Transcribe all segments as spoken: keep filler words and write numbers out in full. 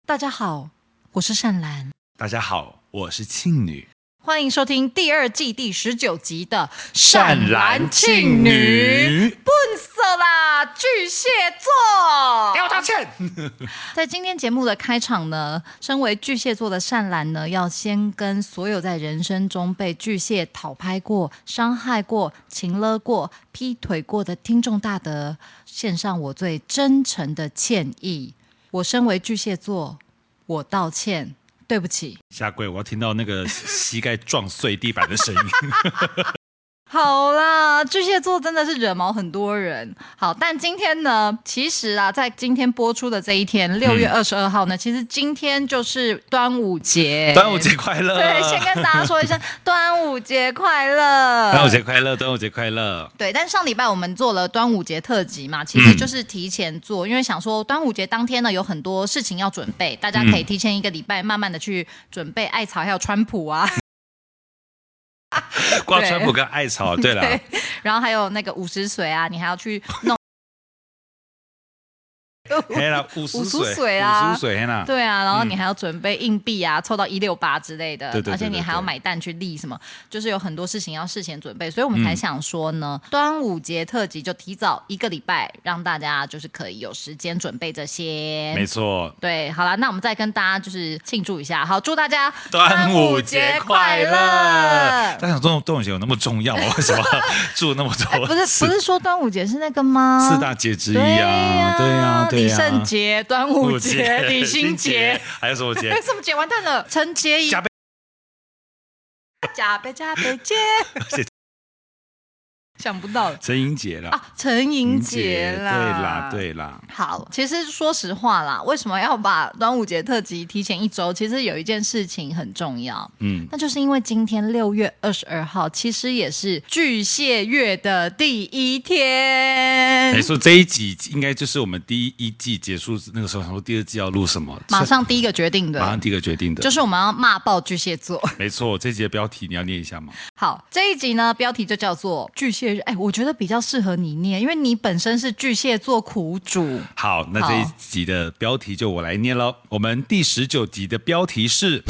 大家好，我是善兰。 大家好，我是庆女。 欢迎收听第二季第十九集的善兰庆女笨死啦，巨蟹座。 给我道歉。 在今天节目的开场呢，身为巨蟹座的善兰呢，要先跟所有在人生中被巨蟹讨拍过、伤害过、情勒过、劈腿过的听众大德，献上我最真诚的歉意。我身为巨蟹座，我道歉，对不起。 下跪，我要听到那个膝盖撞碎地板的声音。 好啦，巨蟹座真的是惹毛很多人。好，但今天呢，其实啊，在今天播出的这一天，六月二十二号呢、嗯，其实今天就是端午节。 端午节快乐！ 对，先跟大家说一声端午节快乐。 端午节快乐，端午节快乐。 对，但上礼拜我们做了端午节特辑嘛，其实就是提前做，嗯、因为想说端午节当天呢有很多事情要准备，大家可以提前一个礼拜慢慢的去准备艾草还有川普啊。 挂川普跟艾草，对啦， 对，然后还有那个午时水啊，你还要去弄。 黑啦，五十水, 水啊， 五十水黑啦， 对啊，然后你还要准备硬币啊，嗯、凑到一六八之类的， 对对对对对， 而且你还要买蛋去立什么，就是有很多事情要事前准备，所以我们才想说呢，嗯、端午节特辑就提早一个礼拜，让大家就是可以有时间准备这些。 没错， 对，好了，那我们再跟大家就是庆祝一下，好，祝大家端午节快乐！大家想说端午节有那么重要吗？为什么祝那么多、欸？ 不是不是说端午节是那个吗？ 四大节之一啊，对呀、啊，对呀、啊。 李圣节、端午节、李心节， 还有什么节？ 还有什么节？完蛋了，陈节仪。加倍加倍加倍节。想不到了， 陈莹节啦啊，陈莹节啦， 对啦，对啦。 好，其实说实话啦，为什么要把端午节特辑提前一周？其实有一件事情很重要，嗯，那就是因为今天六月二十二号，其实也是巨蟹月的第一天。 没错，这一集应该就是我们第一季结束那个时候，想说第二季要录什么， 马上第一个决定的， 马上第一个决定的， 就是我们要骂爆巨蟹座。 没错，这集的标题你要念一下吗？ 好，这一集呢，标题就叫做巨蟹。哎，我觉得比较适合你念，因为你本身是巨蟹座苦主。 好，那这一集的标题就我来念咯。我们第十九集的标题是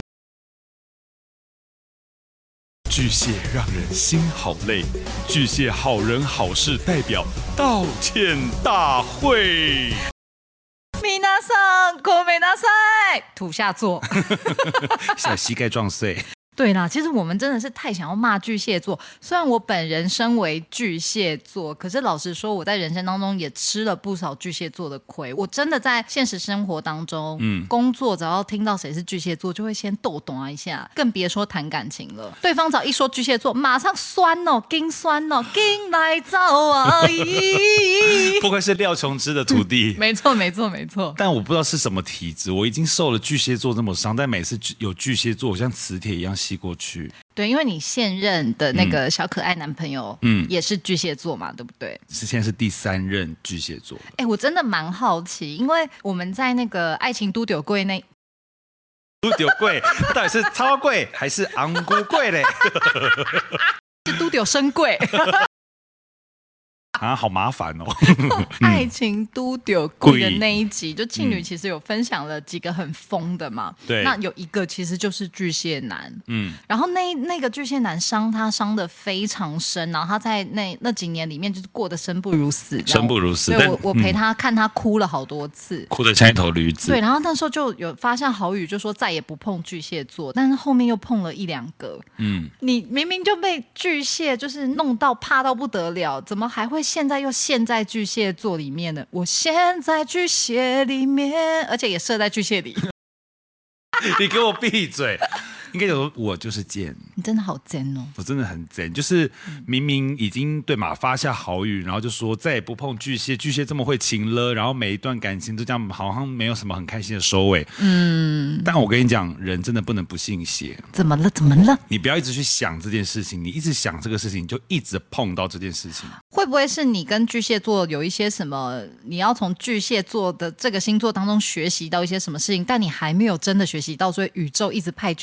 巨蟹让人心好累，巨蟹好人好事代表道歉大会。 米娜桑，ごめんなさい，土下座， 小膝盖撞碎。 对啦，其实我们真的是太想要骂巨蟹座。虽然我本人身为巨蟹座，可是老实说，我在人生当中也吃了不少巨蟹座的亏。我真的在现实生活当中，嗯，工作只要听到谁是巨蟹座，就会先逗懂一下，更别说谈感情了。对方只要一说巨蟹座，马上酸哦，劲酸哦，劲来找啊！ 不愧是廖琼枝的徒弟。 没错，没错，没错。 但我不知道是什么体质，我已经受了巨蟹座这么伤，但每次有巨蟹座，我像磁铁一样吸过去。 对，因为你现任的那个小可爱男朋友，嗯，也是巨蟹座嘛，对不对？ 是现在是第三任巨蟹座。 哎，我真的蛮好奇，因为我们在那个爱情都丢柜那都丢柜，到底是超贵还是昂咕贵嘞？ 是都丢深柜。 啊，好麻烦哦！ 爱情都丢贵的那一集，就庆女其实有分享了几个很疯的嘛。 对、嗯， 那有一个其实就是巨蟹男，嗯，然后那那个巨蟹男伤他伤得非常深，然后他在那那几年里面就是过得生不如死， 生不如死。 对，我我陪他、嗯、看他哭了好多次， 哭得像一头驴子。 对，然后那时候就有发下豪语，就说再也不碰巨蟹座，但是后面又碰了一两个。嗯，你明明就被巨蟹就是弄到怕到不得了，怎么还会？现在又陷在巨蟹座里面呢，我陷在巨蟹里面，而且也射在巨蟹里。 你给我闭嘴！应该有说我就是贱， 你真的好贱哦！ 我真的很贱，就是明明已经对嘛发下豪语，然后就说再也不碰巨蟹，巨蟹这么会情勒，然后每一段感情都这样，好像没有什么很开心的收尾。嗯，但我跟你讲，人真的不能不信邪。 怎么了？怎么了？ 你不要一直去想这件事情，你一直想这个事情，你就一直碰到这件事情。 会不会是你跟巨蟹座有一些什么？你要从巨蟹座的这个星座当中学习到一些什么事情，但你还没有真的学习到，所以宇宙一直派巨蟹座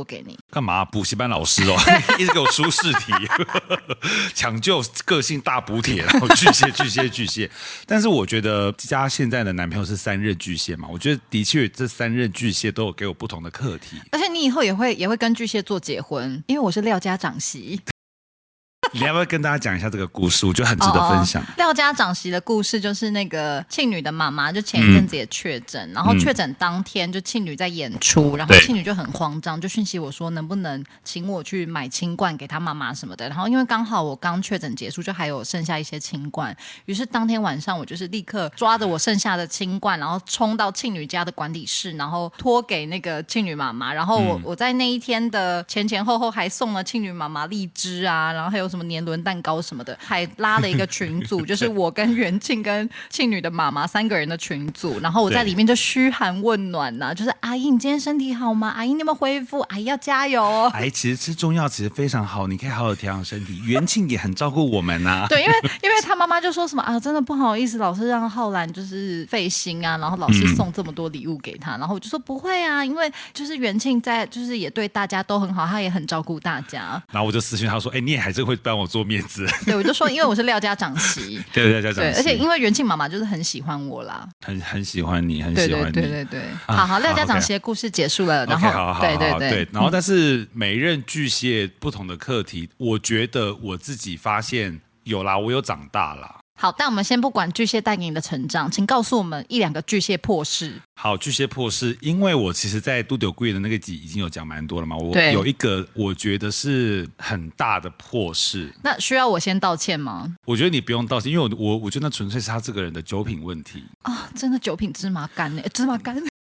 给你。 干嘛？补习班老师哦，一直给我出试题，抢救个性大补帖，然后巨蟹巨蟹巨蟹。但是我觉得家现在的男朋友是三任巨蟹嘛，我觉得的确这三任巨蟹都有给我不同的课题。 而且你以后也会也会跟巨蟹座结婚，因为我是廖家长媳。 你要不要跟大家讲一下这个故事？我觉得很值得分享。 哦哦廖家长媳的故事就是那个庆女的妈妈，就前一阵子也确诊，嗯、然后确诊当天就庆女在演出，然后庆女就很慌张，就讯息我说能不能请我去买清冠给她妈妈什么的。然后因为刚好我刚确诊结束，就还有剩下一些清冠，于是当天晚上我就是立刻抓着我剩下的清冠，然后冲到庆女家的管理室，然后托给那个庆女妈妈。然后我、嗯、我在那一天的前前后后还送了庆女妈妈荔枝啊，然后还有什么年轮蛋糕什么的，还拉了一个群组，就是我跟元庆跟庆女的妈妈三个人的群组，然后我在里面就嘘寒问暖呐、啊，就是阿姨你今天身体好吗？阿姨你有没有恢复？阿姨要加油哦！ 阿姨其实吃中药其实非常好，你可以好好调养身体。元庆也很照顾我们呐、啊。 对，因为因为他妈妈就说什么啊，真的不好意思，老师让浩然就是费心啊，然后老师送这么多礼物给他，嗯、然后我就说不会啊，因为就是元庆在就是也对大家都很好，他也很照顾大家。 然后我就私讯他说，哎、欸，你也还是会帮我做面子。 对，我就说，因为我是廖家长媳， 对廖家长媳， 对，而且因为元庆妈妈就是很喜欢我啦， 很很喜欢你，很喜欢你， 对对对对对。啊、好好，廖家长媳的故事结束了， okay, 然后 okay, 好好对对对, 对，然后但是每任巨蟹不同的课题，我觉得我自己发现有啦，我有长大啦。 好，但我们先不管巨蟹带给你的成长，请告诉我们一两个巨蟹破事。 好，巨蟹破事，因为我其实在都丢贵的那个集已经有讲蛮多了嘛，我有一个我觉得是很大的破事。 那需要我先道歉吗？ 我觉得你不用道歉，因为我我我觉得那纯粹是他这个人的酒品问题啊，真的酒品芝麻干呢，芝麻干，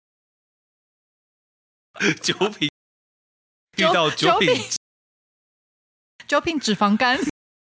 酒品遇到酒品酒品脂肪肝。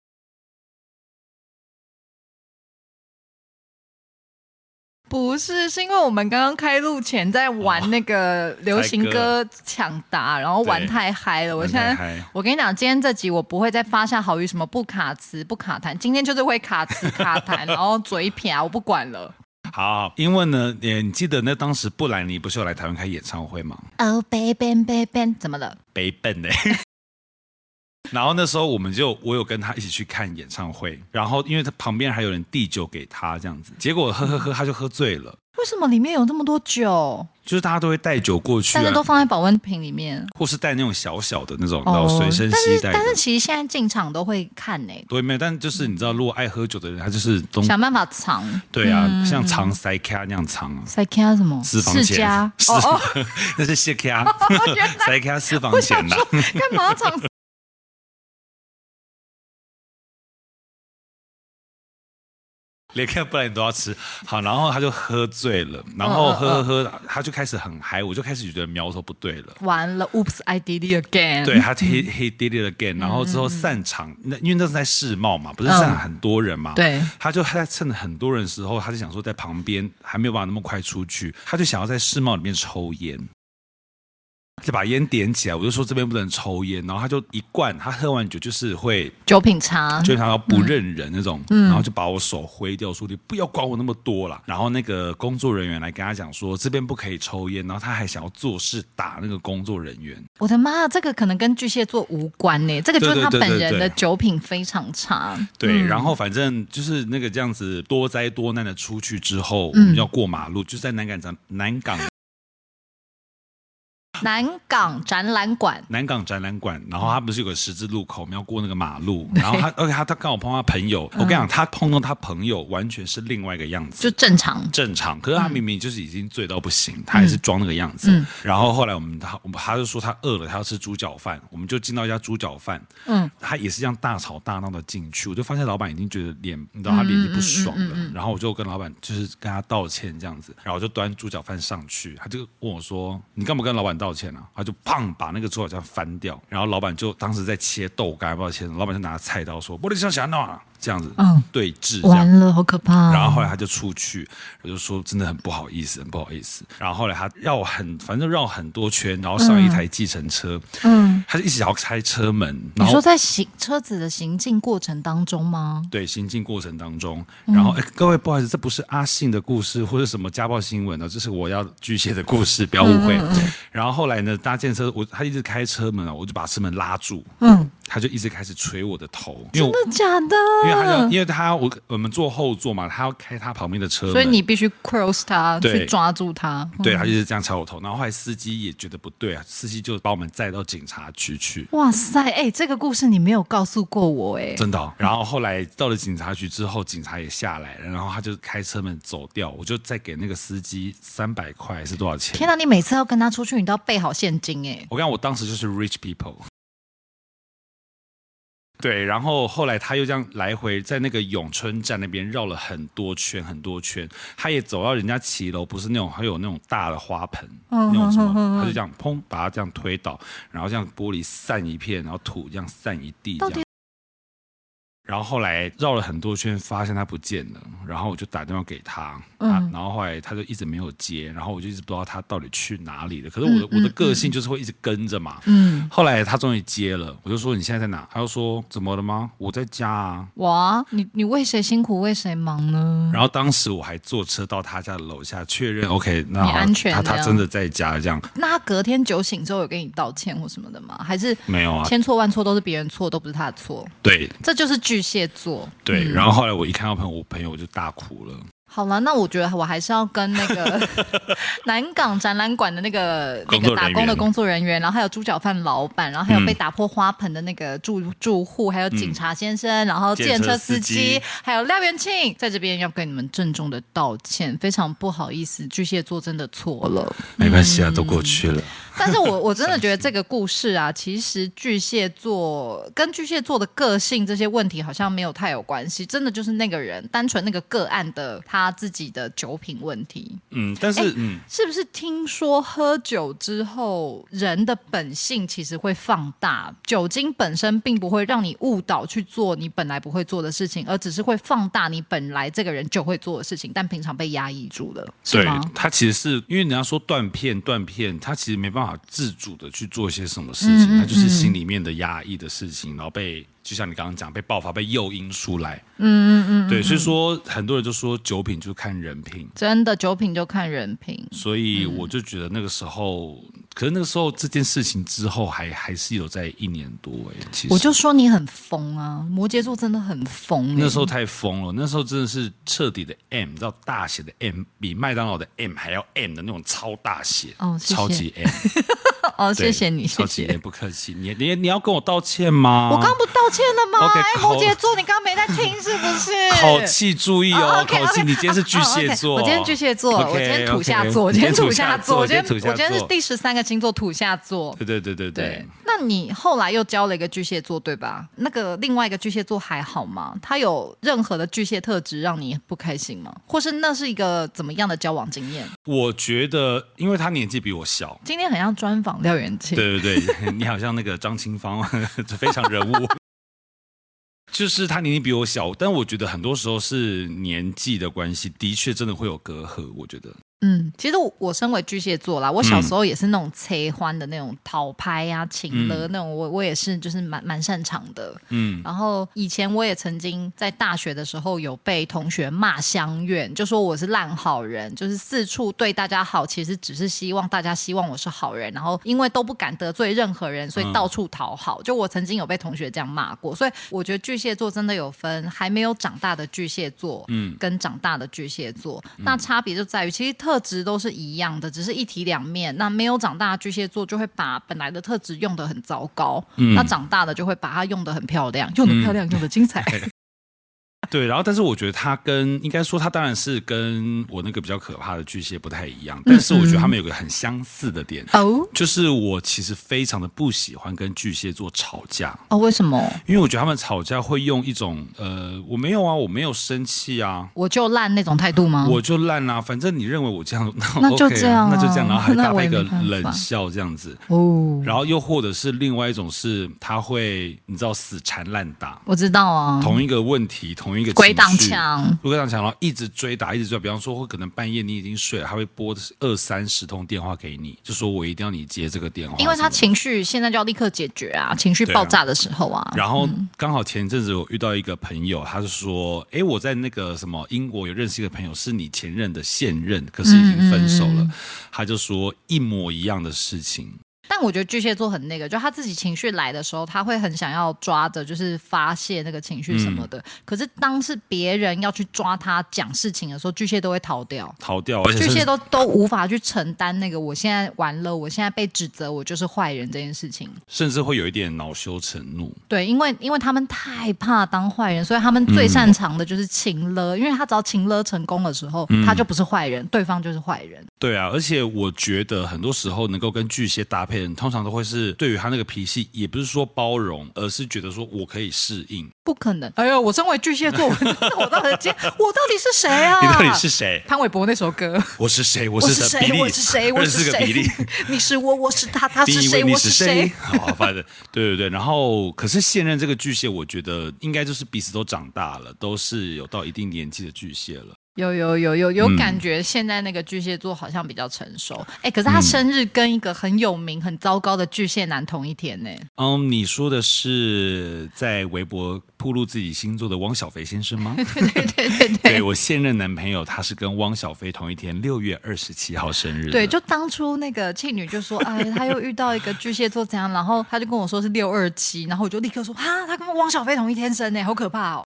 不是，是因为我们刚刚开录前在玩那个流行歌抢答，然后玩太嗨了。我现在，我跟你讲，今天这集我不会再发下好语什么不卡词不卡痰，今天就是会卡词卡痰，然后嘴撇，我不管了。 好，因为呢，你记得那当时布兰妮不是有来台湾开演唱会吗？ 哦 ，baby baby， 怎么了？ 北笨的、欸。然后那时候我们就我有跟他一起去看演唱会，然后因为他旁边还有人递酒给他这样子，结果喝喝喝他就喝醉了。 为什么里面有这么多酒？ 就是大家都会带酒过去、啊， 大家都放在保温瓶里面， 或是带那种小小的那种，然后随身携带的。 但是其实现在进场都会看呢、欸， 对，没有，但就是你知道，如果爱喝酒的人，他就是都想办法藏。 对啊，嗯、像藏塞卡那样藏啊。 塞卡什么？ 私房钱。 哦哦， 那是谢卡。塞卡私房钱呐、啊。 干嘛藏？ 连看不然你都要吃好，然后他就喝醉了，然后喝喝喝，他就开始很嗨，我就开始觉得苗头不对了。 完了 ，Oops, I did it again。 对他 he he did it again，、嗯、然后之后散场，那因为那是在世贸嘛，不是散场很多人嘛， 嗯、对， 他就在趁很多人的时候，他就想说在旁边还没有办法那么快出去，他就想要在世贸里面抽烟。就把烟点起来，我就说这边不能抽烟，然后他就一灌，他喝完酒就是会酒品差， 就他要不认人那种、嗯，然后就把我手挥掉，说你不要管我那么多啦。然后那个工作人员来跟他讲说这边不可以抽烟，然后他还想要做事打那个工作人员。 我的妈，这个可能跟巨蟹座无关呢，这个就是他本人的酒品非常差。 对, 对, 对, 对, 对、嗯，然后反正就是那个这样子多灾多难的出去之后，嗯、我们要过马路，就在南港站南港。 南港展览馆， 南港展览馆，然后他不是有个十字路口，我们要过那个马路，然后他，而且他他刚好碰到他朋友，嗯、我跟你讲，他碰到他朋友完全是另外一个样子， 就正常正常，可是他明明就是已经醉到不行，嗯、他还是装那个样子。嗯、然后后来我们他他就说他饿了，他要吃猪脚饭，我们就进到一家猪脚饭，嗯，他也是这样大吵大闹的进去，我就发现老板已经觉得脸，你知道他脸已经不爽了，嗯嗯嗯嗯嗯然后我就跟老板就是跟他道歉这样子，然后我就端猪脚饭上去，他就问我说你干嘛跟老板道歉啊？他就砰把那个猪脚饭翻掉，然后老板就当时在切豆干，不知道切什么，老板就拿菜刀说：“玻璃上想闹啊！” 这样子嗯对峙，这样完了，好可怕哦。 然后后来他就出去，我就说真的很不好意思，很不好意思。然后后来他绕我很，反正绕很多圈，然后上一台计程车，嗯，他就一直要开车门。 你说在行车子的行进过程当中吗？ 对，行进过程当中，然后哎、嗯，各位不好意思，这不是阿信的故事或者什么家暴新闻呢，这是我要巨蟹的故事，不要误会。嗯嗯嗯，然后后来呢，搭建车，我他一直开车门啊，我就把车门拉住，嗯。他就一直开始捶我的头， 真的假的？ 因为他要，因为他我我们坐后座嘛，他要开他旁边的车门， 所以你必须 cross 他，去抓住他。 对，他就是这样敲我头，然后后来司机也觉得不对啊，司机就把我们载到警察局去。 哇塞，哎、欸，这个故事你没有告诉过我、欸，哎， 真的、哦。然后后来到了警察局之后，警察也下来了，然后他就开车门走掉，我就再给那个司机三百块，是多少钱？ 天哪，你每次要跟他出去，你都要备好现金哎、欸！ 我跟你讲，我当时就是 rich people。对，然后后来他又这样来回在那个永春站那边绕了很多圈很多圈，他也走到人家骑楼，不是那种还有那种大的花盆，嗯、那种什么，他就这样砰把他这样推倒，然后这样玻璃散一片，然后土这样散一地这样。然后后来绕了很多圈，发现他不见了，然后我就打电话给他，嗯啊、然后后来他就一直没有接，然后我就一直不知道他到底去哪里了。可是我的、嗯、我的个性就是会一直跟着嘛，嗯。后来他终于接了，我就说你现在在哪？他就说怎么了吗？我在家啊。 哇，你你为谁辛苦为谁忙呢？ 然后当时我还坐车到他家的楼下确认 ，OK， 那好，安全他他真的在家这样。 那他隔天酒醒之后有跟你道歉或什么的吗？还是没有啊？ 千错万错都是别人错，都不是他的错。 对， 这就是巨蟹座。 对，嗯、然后后来我一看到朋友，我朋友我就大哭了。 好了，那我觉得我还是要跟那个南港展览馆的那个那个打工的工作人员，然后还有猪脚饭老板，然后还有被打破花盆的那个住住户，还有警察先生，嗯、然后计程车司机，还有廖元庆，在这边要跟你们郑重的道歉，非常不好意思，巨蟹座真的错了。 没关系啊，嗯、都过去了。 但是我我真的觉得这个故事啊，其实巨蟹座跟巨蟹座的个性这些问题好像没有太有关系，真的就是那个人单纯那个个案的他自己的酒品问题。 嗯，但是嗯， 是不是听说喝酒之后人的本性其实会放大？酒精本身并不会让你误导去做你本来不会做的事情，而只是会放大你本来这个人就会做的事情，但平常被压抑住了。 对，他其实是因为人家说断片断片，他其实没办法自主的去做一些什么事情，他、嗯嗯、就是心里面的压抑的事情，然后被就像你刚刚讲被爆发被诱因出来。嗯嗯嗯，对，所以说很多人就说酒品就看人品， 真的酒品就看人品。 所以我就觉得那个时候，嗯、可是那个时候这件事情之后还还是有在一年多哎，其实我就说你很疯啊，摩羯座真的很疯。 那时候太疯了，那时候真的是彻底的 M， 你知道大写的 M 比麦当劳的 M 还要 M 的那种超大写， 哦，谢谢超级 M。 哦，谢谢你， 超级 M， 不客气。你你你要跟我道歉吗？ 我刚不道歉了吗？ okay, 哎，摩羯座，你刚刚没在听是不是？ 口气注意哦， oh, okay, 口气。你今天是巨蟹座， oh, okay. 我今天巨蟹座， okay, 我今天土下座， okay, 我今天土下座， 我今天我今天是第十三个星座土下座。 对对对对 对, 对。 那你后来又交了一个巨蟹座，对吧？那个另外一个巨蟹座还好吗？他有任何的巨蟹特质让你不开心吗？或是那是一个怎么样的交往经验？ 我觉得，因为他年纪比我小， 今天很像专访廖元庆。 对对对，你好像那个张清芳，非常人物。就是他年纪比我小，但我觉得很多时候是年纪的关系，的确真的会有隔阂。我觉得。 嗯，其实 我, 我身为巨蟹座啦，我小时候也是那种催欢的那种讨拍啊、情勒那种，我我也是就是蛮蛮擅长的。嗯，然后以前我也曾经在大学的时候有被同学骂相怨，就说我是烂好人，就是四处对大家好，其实只是希望大家希望我是好人，然后因为都不敢得罪任何人，所以到处讨好。嗯、就我曾经有被同学这样骂过，所以我觉得巨蟹座真的有分还没有长大的巨蟹座，嗯，跟长大的巨蟹座，嗯、那差别就在于其实。特质都是一样的，只是一体两面。那没有长大的巨蟹座就会把本来的特质用得很糟糕，嗯、那长大的就会把它用得很漂亮，用得漂亮，嗯、用得精彩。 对，然后但是我觉得他跟应该说他当然是跟我那个比较可怕的巨蟹不太一样，但是我觉得他们有个很相似的点， 哦， 就是我其实非常的不喜欢跟巨蟹座吵架。 哦，为什么？ 因为我觉得他们吵架会用一种呃，我没有啊，我没有生气啊， 我就烂那种态度吗？ 我就烂啊，反正你认为我这样，那 OK 啊， 那就这样啊那就这样，然后还搭配一个那我也没办法冷笑这样子。 哦， 然后又或者是另外一种是，他会你知道死缠烂打， 我知道啊， 同一个问题，同一个鬼挡情绪墙， 鬼挡墙，然后一直追打，一直追打。比方说，会可能半夜你已经睡了，他会拨二三十通电话给你，就说我一定要你接这个电话， 因为他情绪现在就要立刻解决啊，情绪爆炸的时候啊。 然后刚好前阵子我遇到一个朋友，他是说，哎，我在那个什么英国有认识一个朋友，是你前任的现任，可是已经分手了。嗯嗯嗯他就说一模一样的事情。 但我觉得巨蟹座很那个，就他自己情绪来的时候，他会很想要抓着，就是发泄那个情绪什么的。嗯、可是当是别人要去抓他讲事情的时候，巨蟹都会逃掉， 逃掉，而且巨蟹都都无法去承担那个我现在完了，我现在被指责我就是坏人这件事情， 甚至会有一点恼羞成怒。 对，因为因为他们太怕当坏人，所以他们最擅长的就是情勒，嗯、因为他只要情勒成功的时候，嗯、他就不是坏人，对方就是坏人。 对啊，而且我觉得很多时候能够跟巨蟹搭配的人，通常都会是对于他那个脾气，也不是说包容，而是觉得说我可以适应。 不可能！哎呦，我身为巨蟹座，我到底我到底是谁啊？ 你到底是谁？ 潘玮柏那首歌， 我是谁？我是谁？ 我是谁？我是谁？你是我，我是他，他是谁？我是谁？ 好，反正对对对。然后，可是现任这个巨蟹，我觉得应该就是彼此都长大了，都是有到一定年纪的巨蟹了。 有有有有有感觉，现在那个巨蟹座好像比较成熟。哎、嗯，可是他生日跟一个很有名、很糟糕的巨蟹男同一天呢。 嗯，你说的是在微博披露自己星座的汪小菲先生吗？ 对对对对对， 对我现任男朋友，他是跟汪小菲同一天，六月二十七号生日。 对，就当初那个庆女就说，哎，他又遇到一个巨蟹座怎样，然后他就跟我说是六二七，然后我就立刻说，哈，他跟汪小菲同一天生呢，好可怕哦。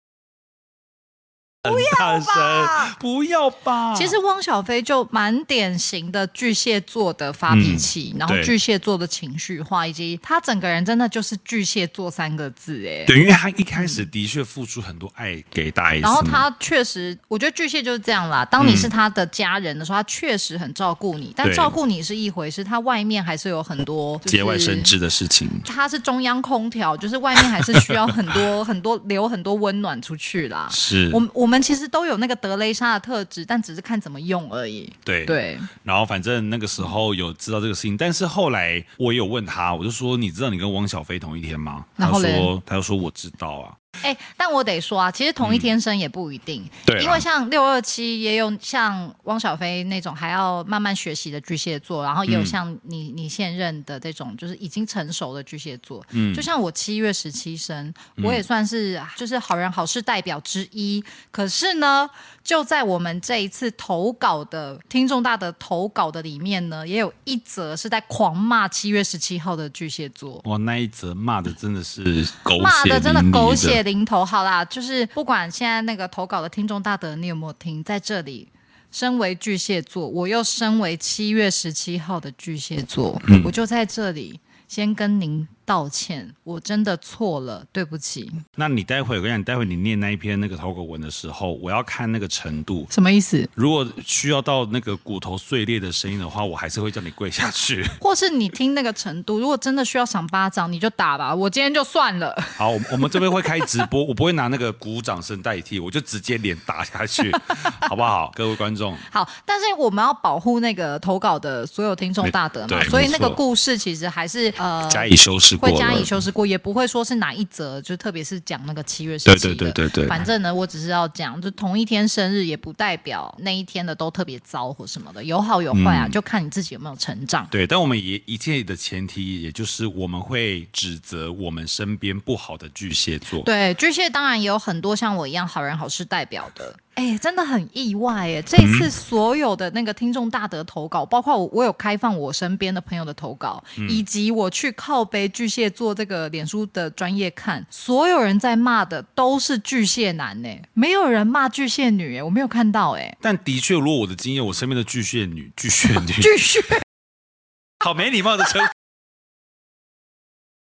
不要吧，不要吧！ 其实汪小菲就蛮典型的巨蟹座的发脾气，嗯、然后巨蟹座的情绪化，以及他整个人真的就是巨蟹座三个字哎。 对，因为他一开始的确付出很多爱给大 S，、嗯、 然后他确实，我觉得巨蟹就是这样啦。当你是他的家人的时候，他确实很照顾你，但照顾你是一回事，他外面还是有很多、就是、 节外生枝的事情。 他是中央空调，就是外面还是需要很多很多留很多温暖出去啦。 是， 我我们其实都有那个德蕾莎的特质，但只是看怎么用而已。 对对， 然后反正那个时候有知道这个事情，但是后来我也有问他，我就说你知道你跟汪小菲同一天吗？他说他就说我知道啊。 哎、欸，但我得说啊，其实同一天生也不一定，嗯、 对， 因为像六二七也有像汪小菲那种还要慢慢学习的巨蟹座，然后也有像你、嗯、你现任的这种就是已经成熟的巨蟹座。嗯，就像我七月十七生，我也算是就是好人好事代表之一。嗯、可是呢，就在我们这一次投稿的听众大的投稿的里面呢，也有一则是在狂骂七月十七号的巨蟹座。 哇，那一则骂的真的是狗血淋漓的， 骂的真的狗血淋头。好啦，就是不管现在那个投稿的听众大德，你有没有听？在这里，身为巨蟹座，我又身为七月十七号的巨蟹座，嗯、我就在这里先跟您道歉，我真的错了，对不起。 那你待会我跟你讲，你待会你念那一篇那个投稿文的时候，我要看那个程度。 什么意思？ 如果需要到那个骨头碎裂的声音的话，我还是会叫你跪下去。 或是你听那个程度，如果真的需要赏巴掌，你就打吧。我今天就算了。 好，我们这边会开直播，我不会拿那个鼓掌声代替，我就直接脸打下去，好不好？各位观众。 好，但是我们要保护那个投稿的所有听众大德嘛，所以那个故事其实还是呃加以修饰。 会加以修饰过，也不会说是哪一则，就特别是讲那个七月十七的。 对对对对对。 反正呢，我只是要讲，就同一天生日，也不代表那一天的都特别糟或什么的，有好有坏啊，嗯、就看你自己有没有成长。 对，但我们也一切的前提，也就是我们会指责我们身边不好的巨蟹座。 对，巨蟹当然也有很多像我一样好人好事代表的。哎，真的很意外哎！这一次所有的那个听众大德投稿，嗯、包括我，我有开放我身边的朋友的投稿，嗯、以及我去靠北巨蟹座这个脸书的专业看，所有人在骂的都是巨蟹男哎，没有人骂巨蟹女哎，我没有看到哎。 但的确，如果我的经验，我身边的巨蟹女，巨蟹女， 巨蟹， 好没礼貌的称。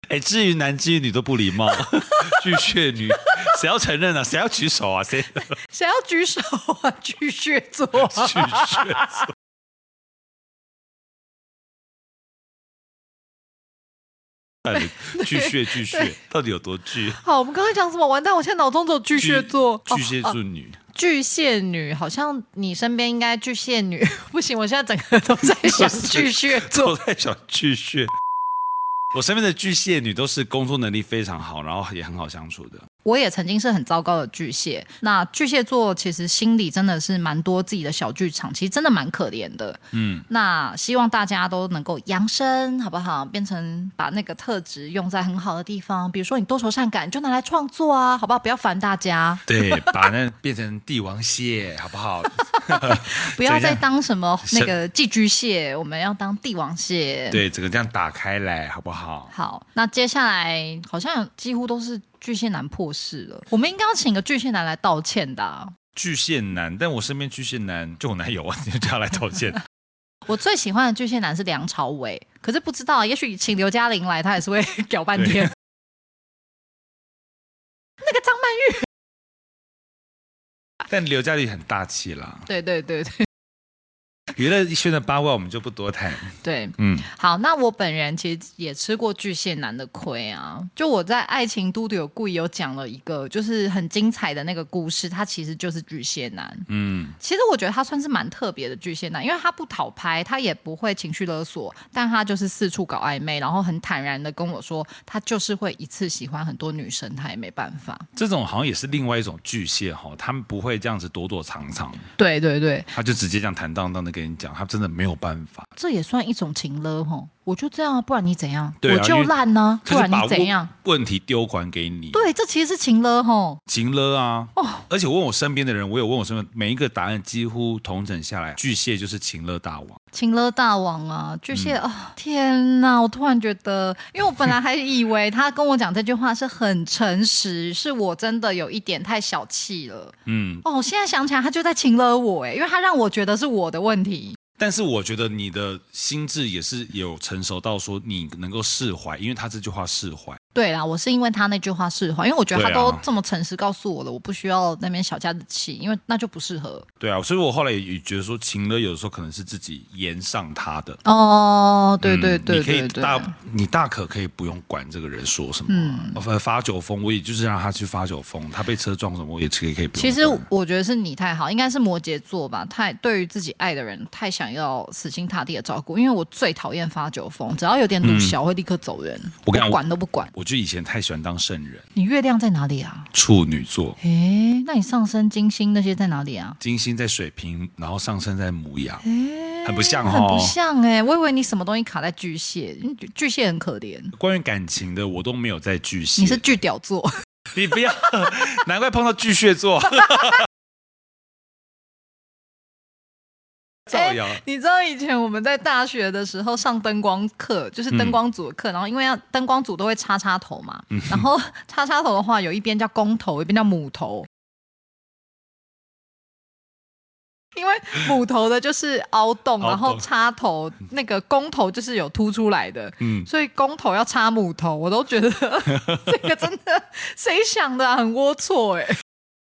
哎，至于男至于女都不礼貌，巨蟹女谁要承认啊？谁要举手啊？谁谁要举手啊？巨蟹座、啊， 巨蟹座。巨蟹巨蟹到底有多巨？ 好，我们刚才讲什么？完蛋，我现在脑中只有巨蟹座。 巨蟹座女、哦啊，巨蟹女，好像你身边应该巨蟹女。不行，我现在整个都在想巨蟹座， 都在想巨蟹。我身边的巨蟹女都是工作能力非常好，然后也很好相处的。 我也曾经是很糟糕的巨蟹，那巨蟹座其实心里真的是蛮多自己的小剧场，其实真的蛮可怜的。嗯，那希望大家都能够扬升，好不好？变成把那个特质用在很好的地方，比如说你多愁善感，就拿来创作啊，好不好？不要烦大家。 对，把那变成帝王蟹，好不好？ 不要再当什么那个寄居蟹，我们要当帝王蟹。 对，整个这样打开来，好不好？ 好，那接下来好像几乎都是巨蟹男破事了，我们应该要请个巨蟹男来道歉的、啊。 巨蟹男，但我身边巨蟹男就我男友啊，你就叫他来道歉。 我最喜欢的巨蟹男是梁朝伟，可是不知道，也许请刘嘉玲来，他也是会搞半天。那个张曼玉， 但刘嘉玲很大气啦。 对对对对。 娱乐圈的八卦我们就不多谈。 对，嗯，好，那我本人其实也吃过巨蟹男的亏啊。就我在爱情都有故意有讲了一个就是很精彩的那个故事，他其实就是巨蟹男。嗯，其实我觉得他算是蛮特别的巨蟹男，因为他不讨拍，他也不会情绪勒索，但他就是四处搞暧昧，然后很坦然的跟我说，他就是会一次喜欢很多女生，他也没办法。 这种好像也是另外一种巨蟹哈，他们不会这样子躲躲藏藏。 对对对， 他就直接这样坦荡荡的跟你讲，他真的没有办法。 这也算一种情勒吼，我就这样，不然你怎样？ 对啊、 我就烂呢、啊，不然你怎样？ 问题丢还给你。 对，这其实是情勒吼。 情勒啊！哦，而且我问我身边的人，我有问我身边每一个答案，几乎统整下来，巨蟹就是情勒大王。 情勒大王啊，巨蟹啊、嗯哦！天哪，我突然觉得，因为我本来还以为他跟我讲这句话是很诚实，是我真的有一点太小气了。嗯，哦，现在想起来，他就在情勒我哎，因为他让我觉得是我的问题。 但是我觉得你的心智也是有成熟到说你能够释怀，因为他这句话释怀。 对啦，我是因为他那句话释怀，因为我觉得他都这么诚实告诉我了，我不需要那边小家子气，因为那就不适合。 对啊，所以我后来也觉得说情勒有的时候可能是自己延上他的。 哦，对对对、嗯、 你可以大你大可可以不用管这个人说什么。嗯，发酒疯，我也就是让他去发酒疯，他被车撞什么，我也可以可以不用管。 其实我觉得是你太好，应该是摩羯座吧，太对于自己爱的人太想要死心塌地的照顾，因为我最讨厌发酒疯，只要有点鲁小、嗯、会立刻走人，我跟你管都不管。 我就以前太喜欢当圣人。 你月亮在哪里啊？ 处女座。 诶，那你上升金星那些在哪里啊？ 金星在水瓶，然后上升在牡羊。诶，很不像哦。 很不像哎、欸，我以为你什么东西卡在巨蟹，巨蟹很可怜。 关于感情的我都没有在巨蟹。 你是巨屌座。 你不要，难怪碰到巨蟹座。 欸、你知道以前我们在大学的时候上灯光课，就是灯光组的课、嗯、然后因为要灯光组都会插插头嘛、嗯、然后插插头的话有一边叫公头，一边叫母头，因为母头的就是凹洞，然后插头那个公头就是有凸出来的、嗯、所以公头要插母头，我都觉得这个真的谁想的、啊、很龌龊哎、欸。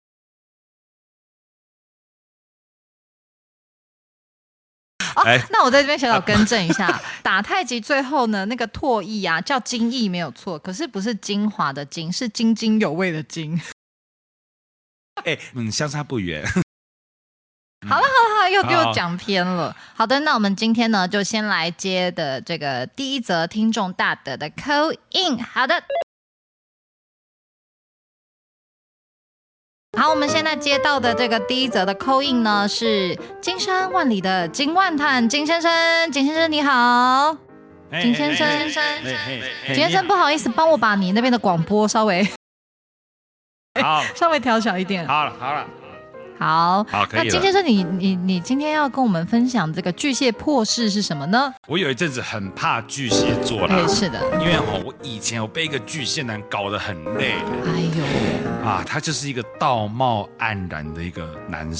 哦、那我在这边小小更正一下，打太极最后呢，那个唾液啊叫精液没有错，可是不是精华的精，是津津有味的津。 哎、欸，嗯，相差不远。 好了好了好了，又又讲偏了。好的，那我们今天呢，就先来接的这个第一则听众大德的 call in。好的。好，我们现在接到的这个第一则的 call in 呢，是金山万里的金万探金先生，金先生你好，金先生，金先生不好意思，帮我把你那边的广播稍微好稍微调小一点。 好了好了。 好， 好，可以了。 那金先生你，你你你今天要跟我们分享这个巨蟹破事是什么呢？ 我有一阵子很怕巨蟹座啦， 哎，是的， 因为哦，我以前我被一个巨蟹男搞得很累， 哎呦， 啊，他就是一个道貌岸然的一个男生，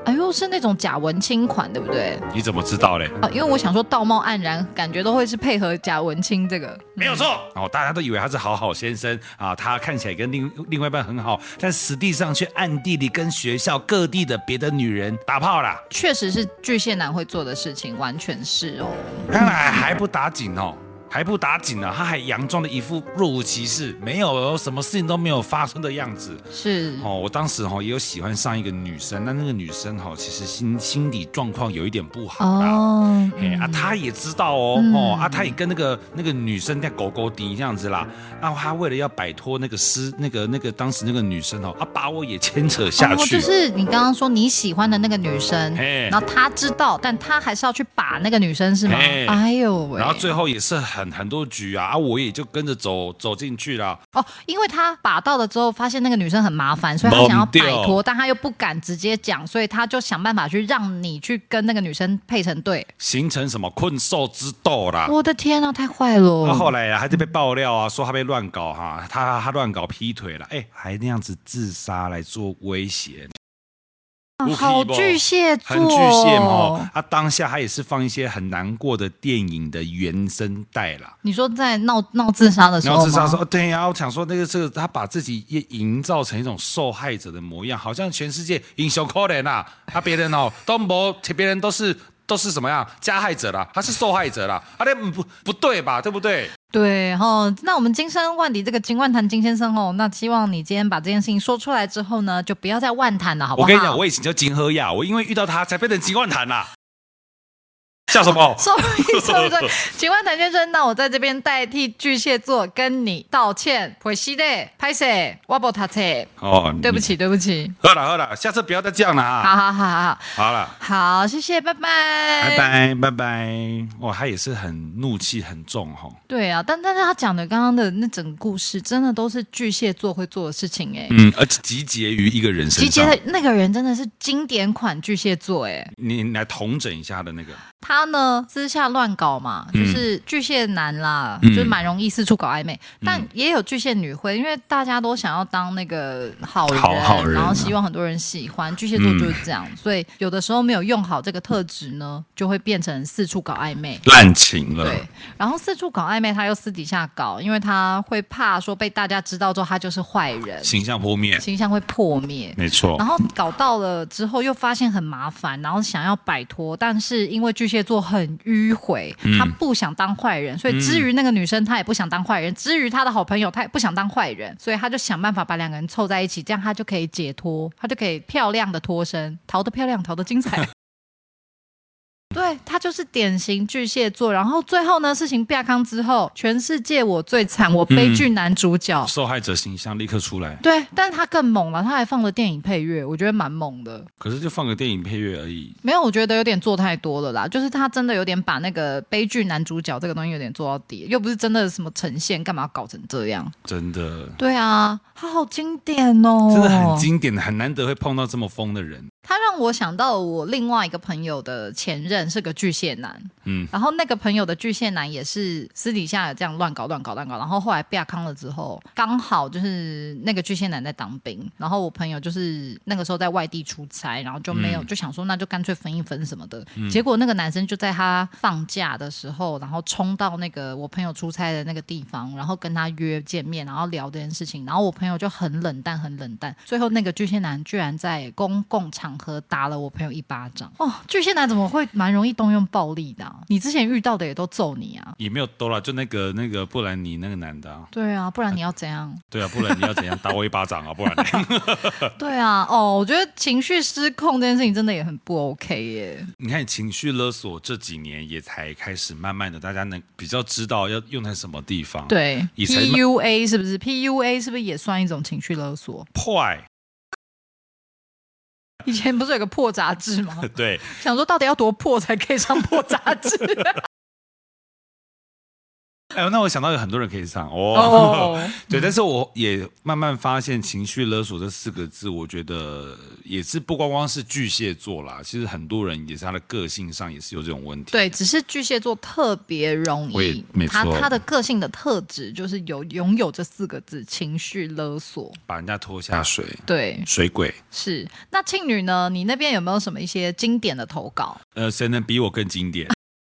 哎呦，是那种假文青款，对不对？ 你怎么知道嘞？ 啊，因为我想说道貌岸然，感觉都会是配合假文青这个。 没有错哦，大家都以为他是好好先生啊，他看起来跟另另外一半很好，但实际上却暗地里跟学校各地的别的女人打炮啦。 确实是巨蟹男会做的事情，完全是哦。 看来还不打紧哦。还不打紧呢，他还佯装的一副若无其事，没有什么事情都没有发生的样子。 是哦，我当时哦也有喜欢上一个女生，但那个女生哦其实心心理状况有一点不好啦。哦，嘿、嗯、啊，他也知道哦，嗯、哦啊，他也跟那个那个女生在狗狗迪这样子啦。然后他为了要摆脱那个失那个那个当时那个女生哦，啊把我也牵扯下去。 哦，就是你刚刚说你喜欢的那个女生，然后他知道，但他还是要去把那个女生是吗？哎呦喂！ 然后最后也是很。很很多局啊，啊我也就跟着走走进去了。 哦，因为他把到了之后，发现那个女生很麻烦，所以他想要摆脱，但他又不敢直接讲，所以他就想办法去让你去跟那个女生配成对， 形成什么困兽之斗啦。 我的天啊，太坏了！ 那、啊、后来啊，还是被爆料啊，说他被乱搞哈、啊，他他乱搞劈腿了，哎，还那样子自杀来做威胁。 好巨蟹座， 很巨蟹嘛！他、啊、当下他也是放一些很难过的电影的原声带啦。 你说在闹闹自杀的时候吗？ 闹自杀说，对呀、啊，我想说那个这个，他把自己也营造成一种受害者的模样，好像全世界英雄可怜啊，他别人哦都没，别人都是都是什么样加害者啦，他是受害者啦，啊，那不不对吧？对不对？ 对哈，那我们金山万里这个金万谈金先生哦，那希望你今天把这件事情说出来之后呢，就不要再万谈了，好不好？ 我跟你讲，我以前叫金喝亚，我因为遇到他才变成金万谈啦。笑什么 ？Sorry Sorry， 请问谭先生，那我在这边代替巨蟹座跟你道歉，回西的拍谁？我不他车哦，对不起对不起， 喝了喝了，下次不要再这样了啊！ 好好好好好了， 好，谢谢，拜拜拜拜拜拜。哇，他也是很怒气很重哈、哦。 对啊，但但是他讲的刚刚的那整个故事，真的都是巨蟹座会做的事情哎。 嗯，而且集结于一个人身上，集结的那个人真的是经典款巨蟹座哎。 你来统整一下他的那个。 他呢私下乱搞嘛，就是巨蟹男啦，嗯、就是蛮容易四处搞暧昧，嗯、但也有巨蟹女会，因为大家都想要当那个好人， 好好人啊、 然后希望很多人喜欢，巨蟹座就是这样，嗯、所以有的时候没有用好这个特质呢，就会变成四处搞暧昧， 滥情了。 对，然后四处搞暧昧，他又私底下搞，因为他会怕说被大家知道之后，他就是坏人， 形象破灭， 形象会破灭， 没错。 然后搞到了之后，又发现很麻烦，然后想要摆脱，但是因为巨蟹座很迂回，他不想当坏人，所以至于那个女生，他也不想当坏人；至于他的好朋友，他也不想当坏人，所以他就想办法把两个人凑在一起，这样他就可以解脱，他就可以漂亮的脱身，逃得漂亮，逃得精彩。对，他就是典型巨蟹座，然后最后呢，事情变康之后，全世界我最惨，我悲剧男主角、 嗯、受害者形象立刻出来。 对，但是他更猛了，他还放了电影配乐，我觉得蛮猛的。 可是就放个电影配乐而已， 没有，我觉得有点做太多了啦，就是他真的有点把那个悲剧男主角这个东西有点做到底，又不是真的什么呈现，干嘛要搞成这样？ 真的。 对啊，他好经典哦， 真的很经典，很难得会碰到这么疯的人。 他让我想到我另外一个朋友的前任是个巨蟹男，嗯，然后那个朋友的巨蟹男也是私底下有这样乱搞乱搞乱搞，然后后来被康了之后，刚好就是那个巨蟹男在当兵，然后我朋友就是那个时候在外地出差，然后就没有、嗯、就想说那就干脆分一分什么的、嗯、结果那个男生就在他放假的时候，然后冲到那个我朋友出差的那个地方，然后跟他约见面，然后聊这件事情，然后我朋友就很冷淡很冷淡，最后那个巨蟹男居然在公共场和打了我朋友一巴掌哦！巨蟹男怎么会蛮容易动用暴力的、啊？你之前遇到的也都揍你啊？ 也没有都啦，就那个那个布兰妮那个男的、啊。 对啊，不然你要怎样？ 对啊，不然你要怎样打我一巴掌啊？不然对啊，哦，我觉得情绪失控这件事情真的也很不 OK 耶。 你看情绪勒索这几年也才开始慢慢的，大家能比较知道要用在什么地方。 对 ，P U A 是不是 ？P U A 是不是也算一种情绪勒索？ 破。 以前不是有个破杂志吗？ 对， 想说到底要多破才可以上破杂志？ 哎呦，那我想到有很多人可以上哦。 哦对，但是我也慢慢发现情绪勒索这四个字，我觉得也是不光光是巨蟹座啦，其实很多人也是他的个性上也是有这种问题。 对，只是巨蟹座特别容我也易， 没错他他的个性的特质就是有拥有这四个字：情绪勒索。 把人家拖下水， 对， 水鬼。 是。那庆女呢？你那边有没有什么一些经典的投稿？ 呃，谁能比我更经典？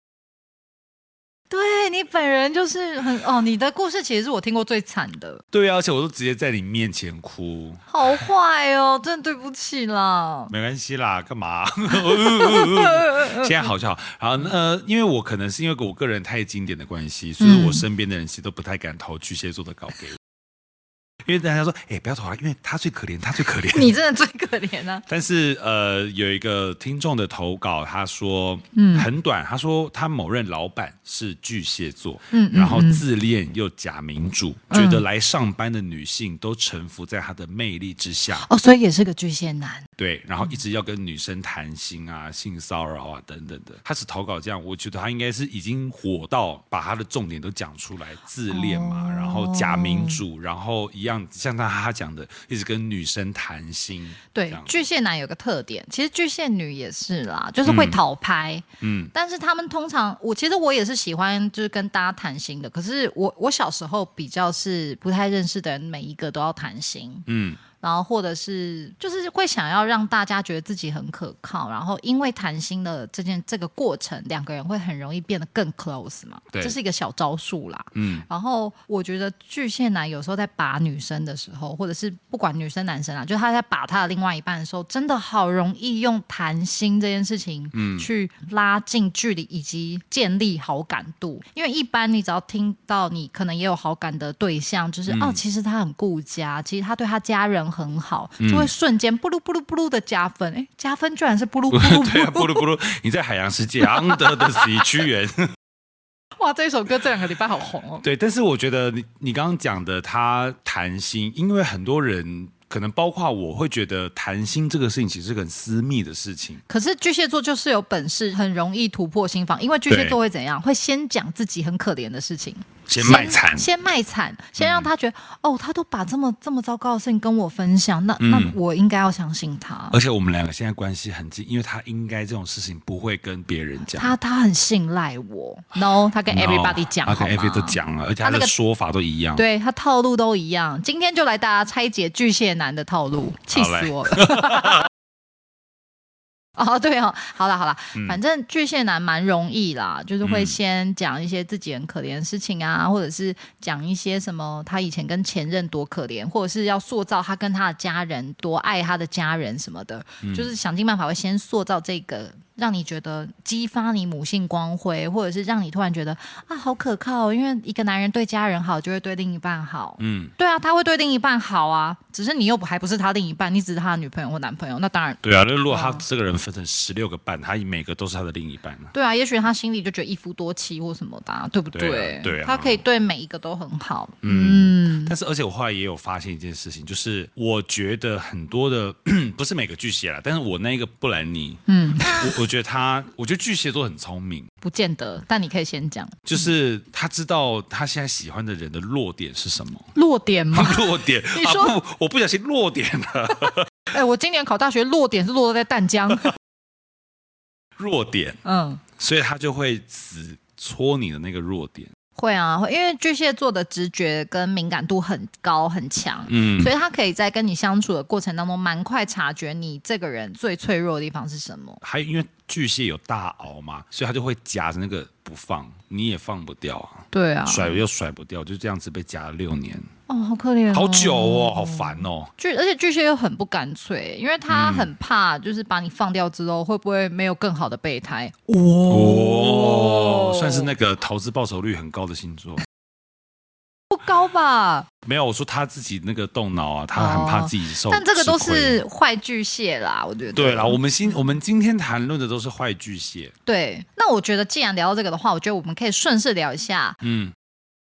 对你本人就是很哦，你的故事其实是我听过最惨的。 对啊，而且我都直接在你面前哭。 好坏哦，真的对不起啦。 没关系啦，干嘛？现在好就好。然后呃，因为我可能是因为我个人太经典的关系，所以我身边的人其实都不太敢投巨蟹座的稿给我。因为大家说，哎、欸，不要投他，因为他最可怜，他最可怜。 你真的最可怜啊！ 但是呃，有一个听众的投稿，他说，嗯，很短，他说他某任老板是巨蟹座，嗯，然后自恋又假民主，嗯、觉得来上班的女性都臣服在他的魅力之下。 哦，所以也是个巨蟹男。 对，然后一直要跟女生谈心啊、性骚扰啊等等的。他是投稿这样，我觉得他应该是已经火到把他的重点都讲出来，自恋嘛，哦、然后假民主，然后一样像他他讲的，一直跟女生谈心。 对，巨蟹男有个特点，其实巨蟹女也是啦，就是会讨拍。嗯，但是他们通常，我其实我也是喜欢就是跟大家谈心的，可是我我小时候比较是不太认识的人，每一个都要谈心。嗯。然后或者是就是会想要让大家觉得自己很可靠，然后因为谈心的这件这个过程，两个人会很容易变得更 close 嘛，这是一个小招数啦。嗯，然后我觉得巨蟹男有时候在把女生的时候，或者是不管女生男生啊，就是他在把他的另外一半的时候，真的好容易用谈心这件事情，嗯，去拉近距离以及建立好感度。因为一般你只要听到你可能也有好感的对象，就是、嗯、哦，其实他很顾家，其实他对他家人很好，就会瞬间布噜布噜布噜的加分。哎，加分居然是布噜布噜对啊，布噜布噜！你在海洋世界 Under the Sea 屈原。 哇，这首歌这两个礼拜好红哦。 对，但是我觉得你你刚刚讲的他谈心，因为很多人可能包括我会觉得谈心这个事情其实是很私密的事情。 可是巨蟹座就是有本事，很容易突破心防，因为巨蟹座会怎样？会先讲自己很可怜的事情。 先卖惨， 先卖惨，先让他觉得、嗯、哦，他都把这么这么糟糕的事情跟我分享，那、嗯、那我应该要相信他。 而且我们两个现在关系很近，因为他应该这种事情不会跟别人讲。 他他很信赖我 ，no， 他跟 everybody 讲、no, 他跟 everybody 都讲了，而且他的说法都一样， 对他套路都一样。今天就来大家拆解巨蟹男的套路，气死我了。哦，对哦，好啦好啦、嗯、反正巨蟹男蛮容易啦，就是会先讲一些自己很可怜的事情啊、嗯、或者是讲一些什么他以前跟前任多可怜，或者是要塑造他跟他的家人多爱他的家人什么的、嗯、就是想尽办法会先塑造这个让你觉得激发你母性光辉，或者是让你突然觉得啊好可靠，因为一个男人对家人好就会对另一半好。嗯，对啊，他会对另一半好啊，只是你又还不是他另一半，你只是他的女朋友或男朋友，那当然对啊。那如果他这个人分成十六个半，他每个都是他的另一半、啊、 对啊，也许他心里就觉得一夫多妻或什么的、啊、对不对？ 对啊，对啊， 他可以对每一个都很好。 嗯，嗯，但是而且我后来也有发现一件事情，就是我觉得很多的不是每个巨蟹啦，但是我那个布兰妮，嗯，我我觉得他，我觉得巨蟹座很聪明， 不见得，但你可以先讲， 就是他知道他现在喜欢的人的弱点是什么。 弱点吗？ 弱点？你说、啊、不，我不小心弱点了。 哎、欸，我今年考大学落点是落在淡江。 弱点，嗯，所以他就会死戳你的那个弱点。 会啊，因为巨蟹座的直觉跟敏感度很高很强，嗯，所以他可以在跟你相处的过程当中蛮快察觉你这个人最脆弱的地方是什么。 还因为巨蟹有大鳌嘛，所以他就会夹着那个不放，你也放不掉啊。 对啊， 甩又甩不掉，就这样子被夹了六年。 哦，好可怜、哦， 好久哦，好烦哦。 巨而且巨蟹又很不干脆，因为他很怕，就是把你放掉之后，会不会没有更好的备胎？哦， 哦算是那个投资报酬率很高的星座。 不高吧？ 没有，我说他自己那个动脑啊，他很怕自己受、哦。 但这个都是坏巨蟹啦，我觉得。 对啦，我们今我们今天谈论的都是坏巨蟹。 对，那我觉得既然聊到这个的话，我觉得我们可以顺势聊一下。嗯。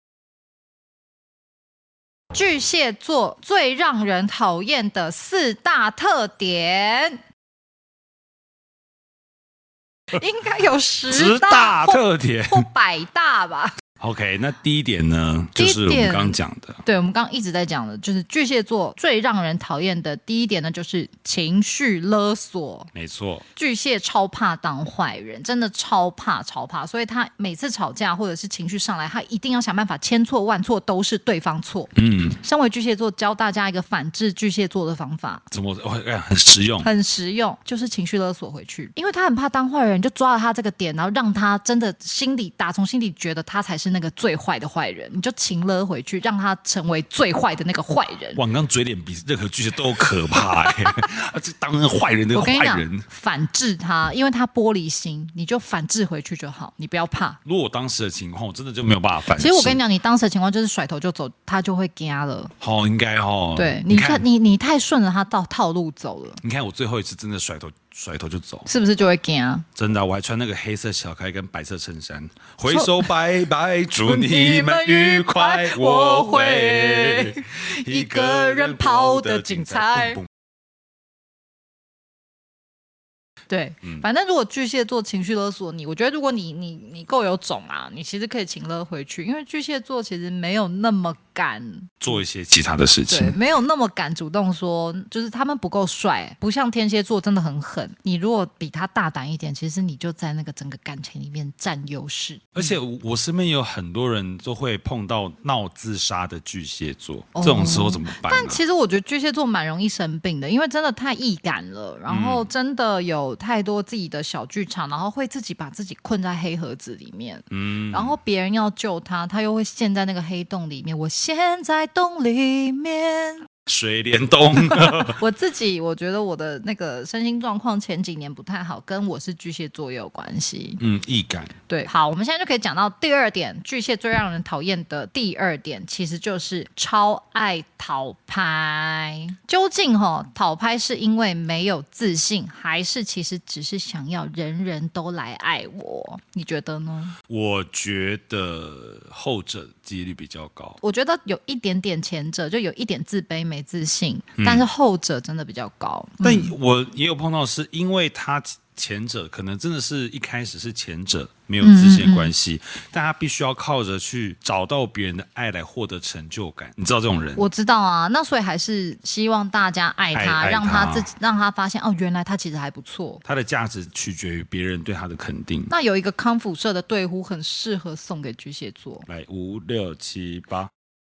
巨蟹座最让人讨厌的四大特点，应该有十大特点或百大吧。 OK， 那第一点呢， 第一点就是我们刚刚讲的， 对，我们刚刚一直在讲的，就是巨蟹座最让人讨厌的第一点呢，就是情绪勒索。 没错， 巨蟹超怕当坏人，真的超怕超怕，所以他每次吵架或者是情绪上来，他一定要想办法千错万错都是对方错。嗯，身为巨蟹座，教大家一个反制巨蟹座的方法， 怎么哦很实用， 很实用，就是情绪勒索回去，因为他很怕当坏人，就抓了他这个点，然后让他真的心里打从心里觉得他才是那个最坏的坏人，你就情勒回去，让他成为最坏的那个坏人。 哇，你刚嘴脸比任何巨蟹都可怕哎、欸，这当那个坏人那个坏人， 反制他，因为他玻璃心，你就反制回去就好，你不要怕。 如果我当时的情况，我真的就没有办法反制。 其实我跟你讲，你当时的情况就是甩头就走，他就会惊了。 哦，应该哦。 对，你看你你太顺着他到套路走了。 你看我最后一次真的甩头甩头就走， 是不是就会惊？ 真的，我还穿那个黑色小开跟白色衬衫，挥手拜拜，祝你们愉快，我会一个人跑得精彩。 对，反正如果巨蟹座情绪勒索你，我觉得如果你你你够有种啊，你其实可以情勒回去，因为巨蟹座其实没有那么敢做一些其他的事情， 对，没有那么敢主动说，就是他们不够帅，不像天蝎座真的很狠。你如果比他大胆一点，其实你就在那个整个感情里面占优势。 而且我身边有很多人都会碰到闹自杀的巨蟹座，哦、这种时候怎么办、啊？ 但其实我觉得巨蟹座蛮容易生病的，因为真的太易感了，然后真的有太多自己的小剧场，然后会自己把自己困在黑盒子里面，嗯，然后别人要救他，他又会陷在那个黑洞里面。我陷在洞里面， 水帘洞。 我自己我觉得我的那个身心状况前几年不太好，跟我是巨蟹座也有关系。 嗯，易感。 对，好，我们现在就可以讲到第二点，巨蟹最让人讨厌的第二点，其实就是超爱讨拍。究竟齁，讨拍是因为没有自信，还是其实只是想要人人都来爱我？你觉得呢？ 我觉得后者几率比较高。 我觉得有一点点前者，就有一点自卑没自信，嗯、但是后者真的比较高。 但我也有碰到，是因为他前者可能真的是一开始是前者没有自信的关系，嗯嗯嗯，但他必须要靠着去找到别人的爱来获得成就感。你知道这种人？ 我知道啊，那所以还是希望大家爱他， 爱爱他让他自己让他发现哦，原来他其实还不错。 他的价值取决于别人对他的肯定。 那有一个康复社的对呼很适合送给巨蟹座， 来五六七八。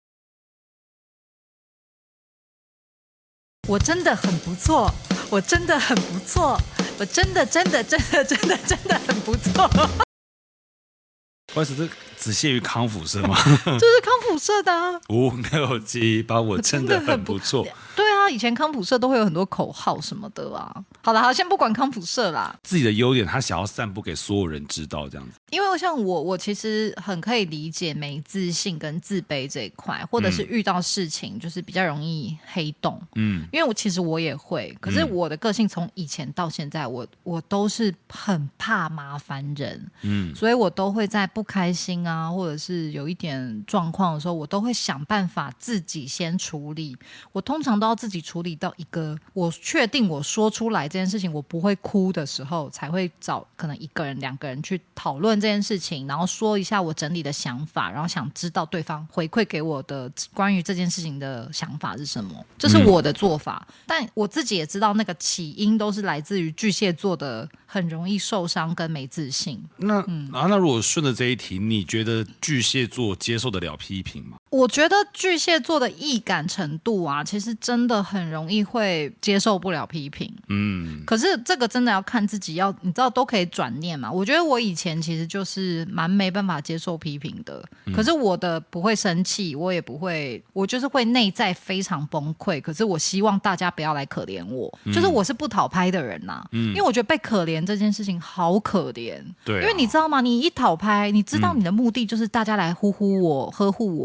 我真的很不错，我真的很不错，我真的真的真的真的真的很不错。 不好意思，这只限于康复社吗？ 这是康复社的啊。 五六七八，我真的很不错。 对啊，以前康复社都会有很多口号什么的啊。好了，好，先不管康复社啦， 自己的优点他想要散布给所有人知道，这样子。 因为像我，我其实很可以理解没自信跟自卑这一块，或者是遇到事情就是比较容易黑洞。嗯，因为我其实我也会，可是我的个性从以前到现在，我我都是很怕麻烦人。嗯，所以我都会在不开心啊，或者是有一点状况的时候，我都会想办法自己先处理。我通常都要自己处理到一个我确定我说出来这件事情我不会哭的时候，才会找可能一个人两个人去讨论这件事情，然后说一下我整理的想法，然后想知道对方回馈给我的关于这件事情的想法是什么，这是我的做法。嗯、但我自己也知道那个起因都是来自于巨蟹座的很容易受伤跟没自信。 那、嗯、然后那如果顺着这一题，你觉得巨蟹座接受得了批评吗？ 我觉得巨蟹座的易感程度啊，其实真的很容易会接受不了批评。嗯，可是这个真的要看自己要，你知道都可以转念嘛。我觉得我以前其实就是蛮没办法接受批评的，嗯、可是我的不会生气，我也不会，我就是会内在非常崩溃。可是我希望大家不要来可怜我，嗯、就是我是不讨拍的人呐、啊。嗯，因为我觉得被可怜这件事情好可怜。对、啊，因为你知道吗？你一讨拍，你知道你的目的就是大家来呼呼我、呵护我。可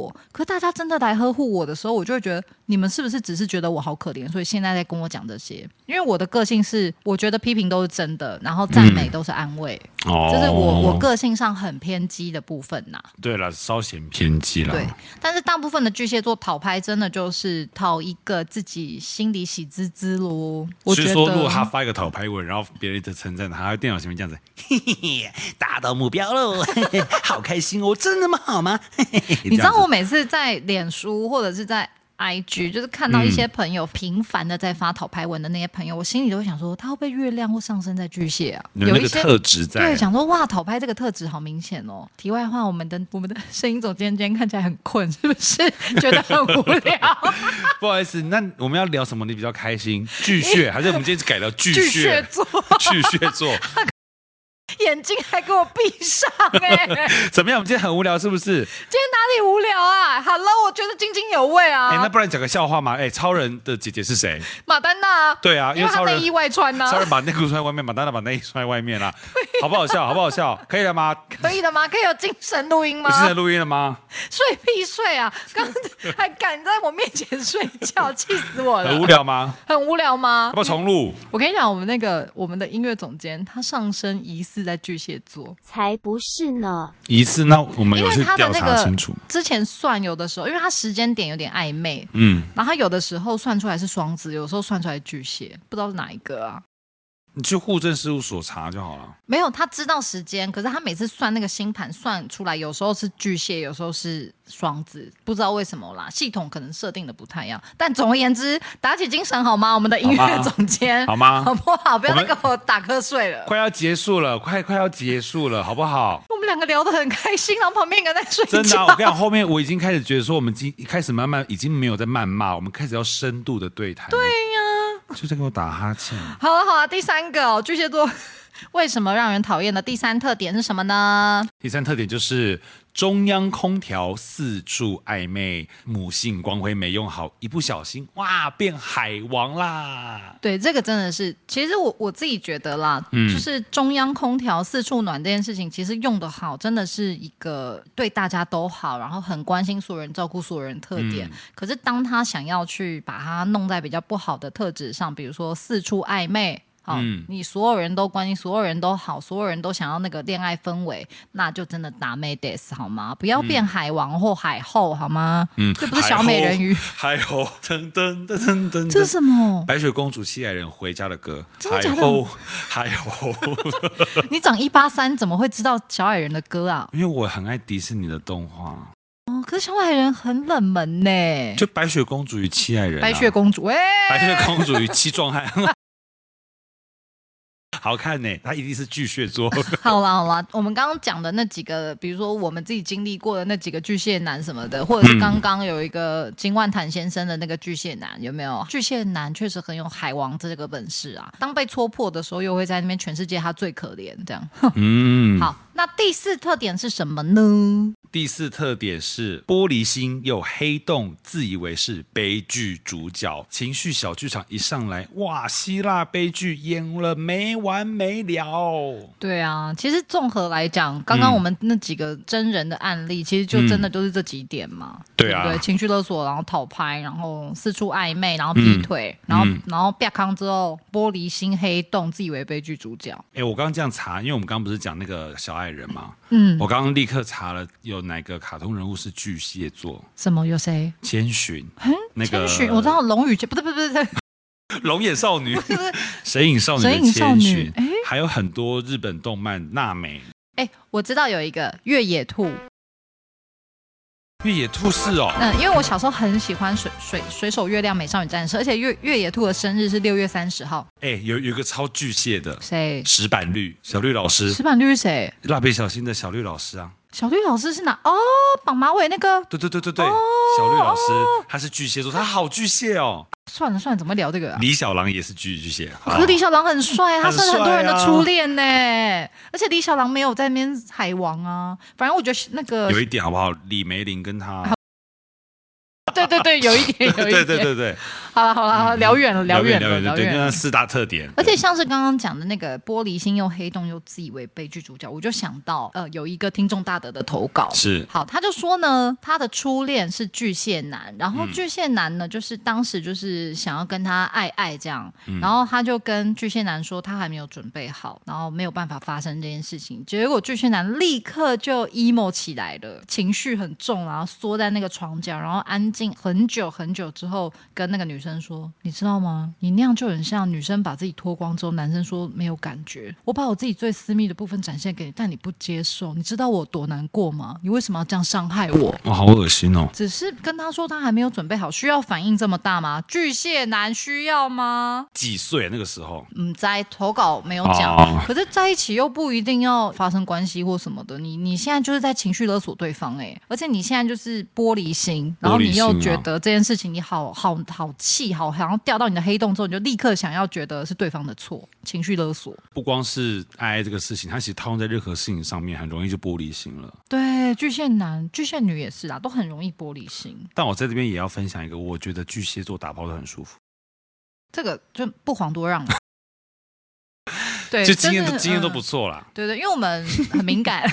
可大家真的来呵护我的时候，我就会觉得你们是不是只是觉得我好可怜，所以现在在跟我讲这些？因为我的个性是，我觉得批评都是真的，然后赞美都是安慰，嗯哦、这是我我个性上很偏激的部分呐。 对了，稍显偏激了。 对，但是大部分的巨蟹座讨拍真的就是讨一个自己心里喜滋滋咯。我觉得， 是说如果他发一个讨拍文，然后别人在称赞他，他在电脑前面这样子，嘿嘿嘿，达到目标喽，好开心哦，真的那么好吗？ 你知道我每次在脸书或者是在 I G 就是看到一些朋友频繁的在发讨拍文的那些朋友，我心里都会想说，他会不会月亮或上升在巨蟹啊？ 有那个特质在， 对，想说哇，讨拍这个特质好明显哦。题外话，我们的我们的声音总监今天看起来很困，是不是觉得很无聊？ 不好意思，那我们要聊什么你比较开心？巨蟹还是我们今天改聊巨蟹？ 巨蟹座， 巨蟹座。 眼睛还给我闭上哎、 欸！怎么样？我们今天很无聊是不是？今天哪里无聊啊 ？Hello， 我觉得津津有味啊。 哎、欸，那不然讲个笑话嘛？哎、欸，超人的姐姐是谁？ 马丹娜。 对啊， 因为超人内衣外穿呢、啊。 超人把内裤穿在外面，马丹娜把内衣穿在外面啦、啊。好不好笑？好不好笑？可以了吗？ 可以的吗？可以有精神录音吗？ 有精神录音了吗？ 睡屁睡啊！刚还敢在我面前睡觉，气死我了！ 很无聊吗？ 很无聊吗？ 要不要重录？ 我跟你讲，我们那个我们的音乐总监，他上升疑似在巨蟹座。 才不是呢！ 疑似，那我们有去调查清楚。 之前算有的时候，因为他时间点有点暧昧， 嗯， 然后他有的时候算出来是双子，有时候算出来巨蟹，不知道是哪一个啊。 你去户政事务所查就好了。 没有，他知道时间，可是他每次算那个星盘算出来，有时候是巨蟹，有时候是双子，不知道为什么啦，系统可能设定的不太一样。但总而言之，打起精神好吗？我们的音乐总监， 好吗？ 好不好？不要再跟我打瞌睡了。 快要结束了，快快要结束了，好不好？ 我们两个聊得很开心，然后旁边一个在睡觉。 真的、啊，我跟你讲，后面我已经开始觉得说，我们已经开始慢慢已经没有在谩骂，我们开始要深度的对谈。 对呀、 啊，就在给我打哈欠。 好了好了，第三个、哦、巨蟹座为什么让人讨厌的第三特点是什么呢？ 第三特点就是中央空调四处暧昧，母性光辉没用好，一不小心哇变海王啦。 对，这个真的是，其实我我自己觉得啦、嗯、就是中央空调四处暖这件事情其实用得好，真的是一个对大家都好，然后很关心所有人，照顾所有人特点、嗯、可是当他想要去把它弄在比较不好的特质上，比如说四处暧昧，好、嗯，你所有人都关心，所有人都好，所有人都想要那个恋爱氛围，那就真的打妹 des 好吗？不要变海王或海后好吗？嗯，这不是小美人鱼。 海后，噔噔噔噔噔， 这是什么？ 白雪公主七矮人回家的歌。 真的假的？ 海后，海后。 你长一八三，怎么会知道小矮人的歌啊？ 因为我很爱迪士尼的动画。 哦，可是小矮人很冷门呢。 就白雪公主与七矮人、啊。 白雪公主，喂、欸， 白雪公主与七壮汉。好看呢、欸，他一定是巨蟹座。 好啦好啦，我们刚刚讲的那几个，比如说我们自己经历过的那几个巨蟹男什么的，或者是刚刚有一个金万坦先生的那个巨蟹男，有没有？巨蟹男确实很有海王这个本事啊，当被戳破的时候，又会在那边全世界他最可怜这样。嗯，好，那第四特点是什么呢？ 第四特点是玻璃心又黑洞，自以为是悲剧主角，情绪小剧场一上来，哇，希腊悲剧演了没完没了。 对啊，其实综合来讲，刚刚我们那几个真人的案例，嗯、其实就真的都是这几点嘛。嗯、对啊，对不对？情绪勒索，然后讨拍，然后四处暧昧，然后劈腿，嗯、然后、嗯、然后啪康之后，玻璃心黑洞，自以为悲剧主角。 哎，我刚刚这样查，因为我们刚刚不是讲那个小矮人嘛，嗯，我刚刚立刻查了有哪个卡通人物是巨蟹座？ 什么？有谁？ 千寻。那个千寻，我知道龙与不对不对不对。 龙眼少女，神隐少女的千寻，还有很多日本动漫娜美。 哎，我知道有一个越野兔。 越野兔是哦， 嗯，因为我小时候很喜欢水水水手月亮美少女战士，而且越越野兔的生日是六月三十号。 哎，有有一个超巨蟹的， 谁？ 石板绿，小绿老师。 石板绿是谁？ 蜡笔小新的小绿老师啊。 小绿老师是哪？哦，绑马尾那个。 对对对对对，哦、小绿老师、哦、他是巨蟹座，他好巨蟹哦。 算了算了，怎么聊这个啊？ 李小狼也是巨巨蟹， 可是李小狼很帅，他是很多人的初恋呢。而且李小狼没有在那边海王啊，反正我觉得那个有一点好不好？李梅林跟他。 对对对，有一点，有一点， 对对对对。 好了好了，聊远了聊远了聊远了，对，就那四大特点。 而且像是刚刚讲的那个玻璃心又黑洞又自以为悲剧主角，我就想到呃有一个听众大德的投稿， 是好，他就说呢，他的初恋是巨蟹男，然后巨蟹男呢，就是当时就是想要跟他爱爱这样，嗯、然后他就跟巨蟹男说他还没有准备好，然后没有办法发生这件事情，结果巨蟹男立刻就 emo 起来了，情绪很重，然后缩在那个床角，然后安静很久很久之后，跟那个女生说，你知道吗？你那样就很像女生把自己脱光之后，男生说没有感觉，我把我自己最私密的部分展现给你，但你不接受，你知道我多难过吗？你为什么要这样伤害我？ 哇，好恶心哦！ 只是跟他说他还没有准备好，需要反应这么大吗？巨蟹男需要吗？ 几岁那个时候？ 嗯，在投稿没有讲、哦，可是在一起又不一定要发生关系或什么的。你你现在就是在情绪勒索对方哎、欸，而且你现在就是玻璃心，然后你又觉得这件事情你好好好气，好好像掉到你的黑洞之后，你就立刻想要觉得是对方的错，情绪勒索。 不光是爱爱这个事情，它其实套用在任何事情上面，很容易就玻璃心了。 对，巨蟹男、巨蟹女也是啦，都很容易玻璃心。 但我在这边也要分享一个，我觉得巨蟹座打炮都很舒服。 这个就不遑多让了。对， 就经验都经验都不错啦、 嗯。对对，因为我们很敏感。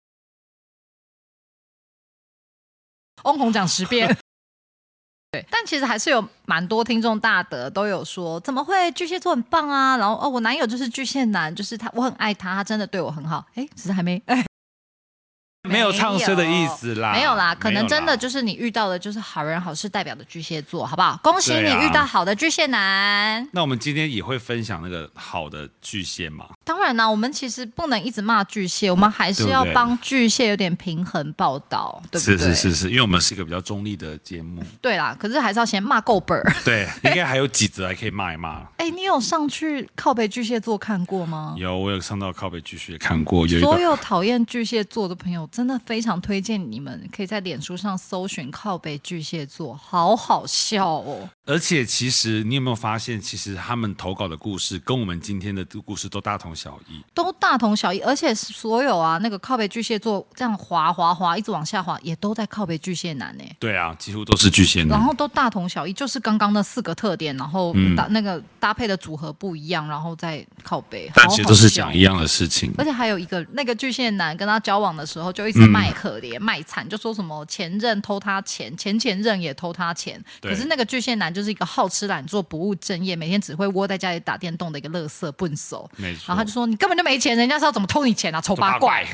翁虹讲十遍。对，但其实还是有蛮多听众大德都有说，怎么会巨蟹座很棒啊？然后哦，我男友就是巨蟹男，就是他，我很爱他，他真的对我很好。哎，只是还没哎。 没有唱衰的意思啦， 没有啦，可能真的就是你遇到的就是好人好事代表的巨蟹座，好不好？恭喜你遇到好的巨蟹男。啊、 那我们今天也会分享那个好的巨蟹吗？ 当然啦，我们其实不能一直骂巨蟹，我们还是要帮巨蟹有点平衡报道，对不对？ 是是是是，因为我们是一个比较中立的节目。 对啦，可是还是要先骂够本儿。 对，应该还有几则还可以骂一骂。 哎，你有上去靠北巨蟹座看过吗？ 有，我有上到靠北巨蟹看过。有一个所有讨厌巨蟹座的朋友，真的非常推荐你们可以在脸书上搜寻靠北巨蟹座，好好笑哦。 而且其实你有没有发现，其实他们投稿的故事跟我们今天的故事都大同小异， 都大同小异。而且所有啊那个靠北巨蟹座这样滑滑滑一直往下滑，也都在靠北巨蟹男呢。 对啊，几乎都是巨蟹男， 然后都大同小异，就是刚刚那四个特点，然后搭、嗯、那个搭配的组合不一样，然后再靠北， 但其实都是讲一样的事情。 而且还有一个那个巨蟹男跟他交往的时候，就一直卖可怜、嗯、卖惨，就说什么前任偷他钱，前前任也偷他钱。可是那个巨蟹男就是一个好吃懒做、不务正业，每天只会窝在家里打电动的一个垃圾笨手。 没错。 然后他就说：“你根本就没钱，人家是要怎么偷你钱啊？丑八怪！”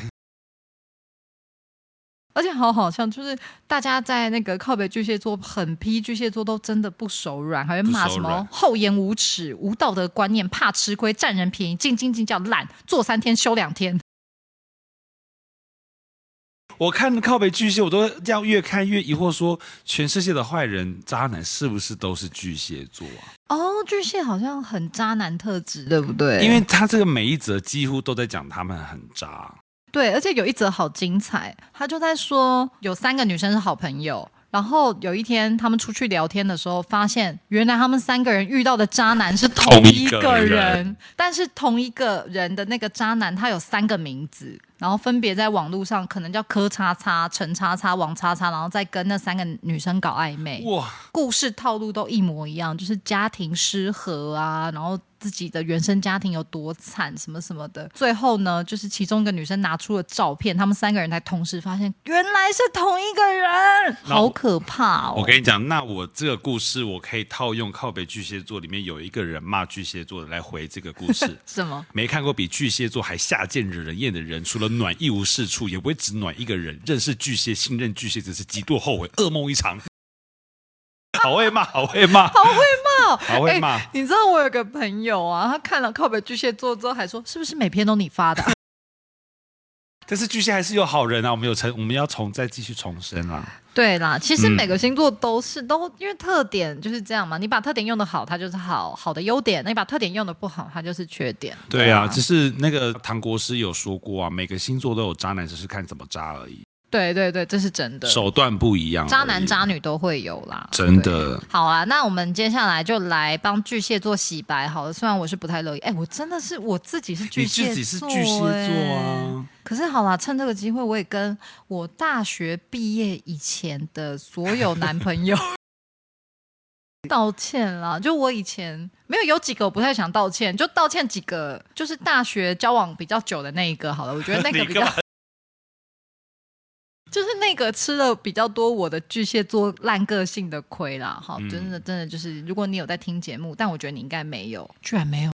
而且好好笑，就是大家在那个靠北巨蟹座狠批巨蟹座都真的不手软，还会骂什么厚颜无耻、无道德观念、怕吃亏、占人便宜、斤斤计较、懒、做三天休两天。 我看靠北巨蟹，我都这样越看越疑惑说，说全世界的坏人、渣男是不是都是巨蟹座啊？ 哦，巨蟹好像很渣男特质，对不对？ 因为他这个每一则几乎都在讲他们很渣。 对，而且有一则好精彩，他就在说有三个女生是好朋友，然后有一天他们出去聊天的时候，发现原来他们三个人遇到的渣男是同一个人，人但是同一个人的那个渣男他有三个名字，然后分别在网络上可能叫柯叉叉、陈叉叉、王叉叉，然后再跟那三个女生搞暧昧。哇，故事套路都一模一样，就是家庭失和啊，然后自己的原生家庭有多惨什么什么的。最后呢，就是其中一个女生拿出了照片，他们三个人才同时发现原来是同一个人，好可怕哦。 我跟你讲，那我这个故事我可以套用靠北巨蟹座里面有一个人骂巨蟹座的来回这个故事。 什么？ 没看过比巨蟹座还下贱惹人厌的人，除了暖一无是处，也不会只暖一个人。认识巨蟹、信任巨蟹，只是极度后悔，噩梦一场。好会骂，好会骂， 好会骂， 好会骂、 欸！你知道我有个朋友啊，他看了靠北巨蟹座之后，还说是不是每篇都你发的、啊？ 但是巨蟹还是有好人啊，我们有重，我们要重再继续重生啦。 对啦，其实每个星座都是、嗯、都因为特点就是这样嘛，你把特点用的好，它就是好好的优点；那你把特点用的不好，它就是缺点。 对啊，对啊，只是那个唐国师有说过啊，每个星座都有渣男，只是看怎么渣而已。 对对对，这是真的， 手段不一样， 渣男渣女都会有啦， 真的。 好啊，那我们接下来就来帮巨蟹座洗白好了。虽然我是不太乐意，哎，我真的是我自己是巨蟹座， 你自己是巨蟹座啊。 可是好啦，趁这个机会，我也跟我大学毕业以前的所有男朋友道歉啦，就我以前没有有几个我不太想道歉，就道歉几个，就是大学交往比较久的那一个好了，我觉得那个比较就是那个吃了比较多我的巨蟹座烂个性的亏啦。好，真的真的就是，如果你有在听节目，但我觉得你应该没有，居然没有。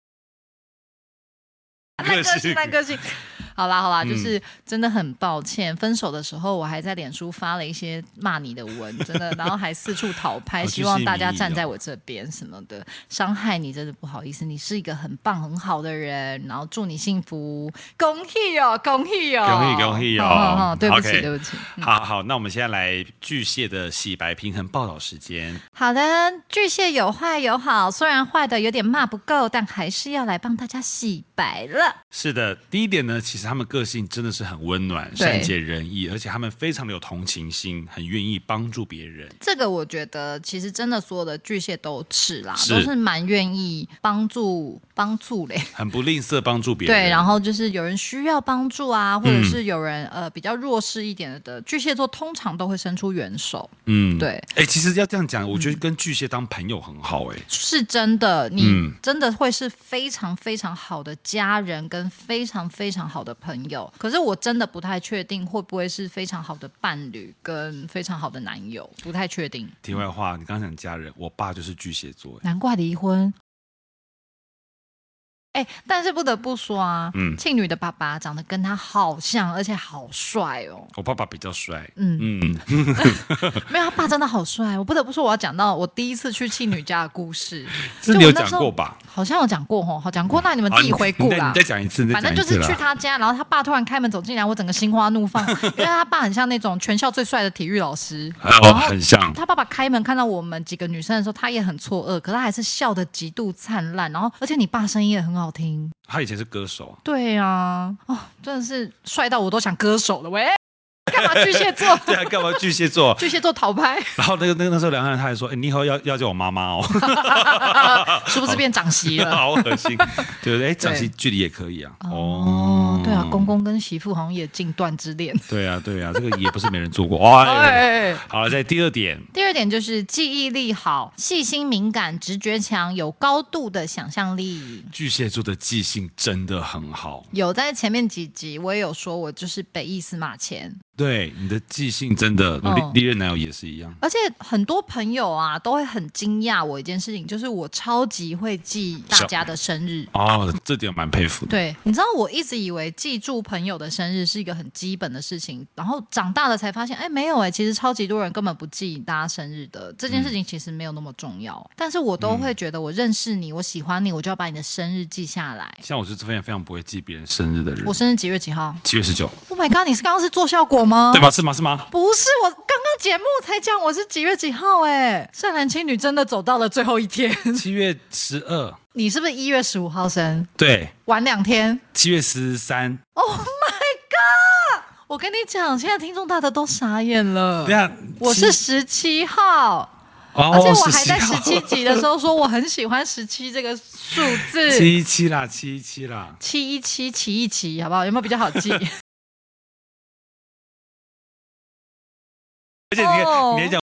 烂个性，烂个性。好啦好啦，就是真的很抱歉，分手的时候我还在脸书发了一些骂你的文，真的，然后还四处讨拍，希望大家站在我这边什么的，伤害你真的不好意思，你是一个很棒很好的人，然后祝你幸福，恭喜哦，恭喜哦， 恭喜恭喜哦， 对不起、okay. 对不起。 好好，那我们现在来巨蟹的洗白平衡报道时间。 好的，巨蟹有坏有好，虽然坏的有点骂不够，但还是要来帮大家洗白了。 是的，第一点呢，其实他们个性真的是很温暖、善解人意，而且他们非常的有同情心，很愿意帮助别人。 这个我觉得其实真的所有的巨蟹都是啦，是都是蛮愿意帮助帮助嘞， 很不吝啬帮助别人。 对，然后就是有人需要帮助啊，或者是有人、嗯、呃比较弱势一点的巨蟹座，通常都会伸出援手。嗯，对。 哎，其实要这样讲，我觉得跟巨蟹当朋友很好、欸。哎、嗯， 是真的，你真的会是非常非常好的家人跟非常非常好的朋友。可是我真的不太确定会不会是非常好的伴侣跟非常好的男友，不太确定。 题外话，你刚刚讲家人，我爸就是巨蟹座， 难怪离婚。哎，但是不得不说啊，嗯，庆女的爸爸长得跟他好像，而且好帅哦。 我爸爸比较帅， 嗯嗯，没有，他爸真的好帅。我不得不说，我要讲到我第一次去庆女家的故事， 这你有讲过吧？ 好像有讲过吼，好讲过，那你们自己回顾啦。 你再讲一次， 反正就是去他家，然后他爸突然开门走进来，我整个心花怒放，因为他爸很像那种全校最帅的体育老师， 哦，很像。 他爸爸开门看到我们几个女生的时候，他也很错愕，可他还是笑得极度灿烂。然后，而且你爸声音也很好听， 他以前是歌手。 对啊，哦，真的是帅到我都想歌手了喂。干嘛巨蟹座？ 对啊，干嘛巨蟹座？ 巨蟹座讨拍。 然后那个那个那时候两个人他还说：“哎、欸，你以后要要叫我妈妈哦。” 是不是变长媳了？ 好恶心，对不对？长媳距离也可以啊。 哦，对啊，公公跟媳妇好像也禁断之恋。 对啊，对啊，这个也不是没人做过。哇、哎，好了，在第二点， 第二点就是记忆力好、细心敏感、直觉强、有高度的想象力。 巨蟹座的记性真的很好。 有在前面几集我也有说，我就是北一司马迁。 对，你的记性真的，我历任男友也是一样。 而且很多朋友啊都会很惊讶我一件事情，就是我超级会记大家的生日。 哦，这点蛮佩服的。 对，你知道我一直以为记住朋友的生日是一个很基本的事情，然后长大了才发现，哎，没有哎，其实超级多人根本不记大家生日的。这件事情其实没有那么重要，嗯、但是我都会觉得我认识你，我喜欢你，我就要把你的生日记下来。 像我是非常非常不会记别人生日的人。 我生日几月几号？ 七月十九。 Oh my god！ 你是刚刚是做效果吗？ 对吗？是吗？是吗？ 不是，我刚刚节目才讲我是几月几号哎，善男信女真的走到了最后一天。 七月十二。 你是不是一月十五号生？ 对， 晚两天。 七月十三。 Oh my god！ 我跟你讲，现在听众大的都傻眼了。 对啊， 我是十七号。哦、而且我还在十七集的时候说我很喜欢十七这个数字。 七一七啦，七一七啦， 七一七，七一七，好不好？有没有比较好记？ 而且你、oh. 你还讲，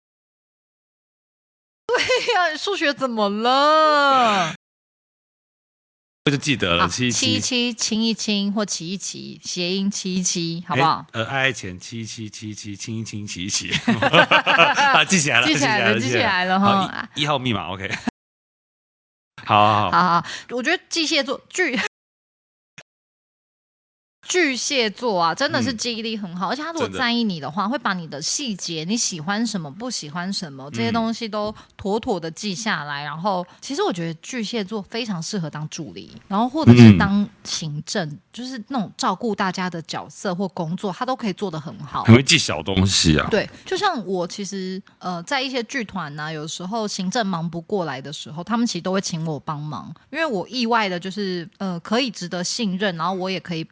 对呀、啊，数学怎么了？ 我就记得了，七七七亲一亲或齐一齐，谐音七一七，好不好？ 呃，爱爱钱七七七七亲一亲齐一齐，啊，记起来了， 记起来了，记起来了哈。 一号密码 ，OK。好好好， 好好，我觉得巨蟹座巨。巨蟹座啊，真的是记忆力很好、嗯、而且他如果在意你的话，会把你的细节，你喜欢什么不喜欢什么这些东西都妥妥的记下来、嗯、然后其实我觉得巨蟹座非常适合当助理，然后或者是当行政、嗯、就是那种照顾大家的角色或工作他都可以做得很好， 很会记小东西啊。 对，就像我其实呃在一些剧团啊，有时候行政忙不过来的时候，他们其实都会请我帮忙，因为我意外的就是呃可以值得信任，然后我也可以把很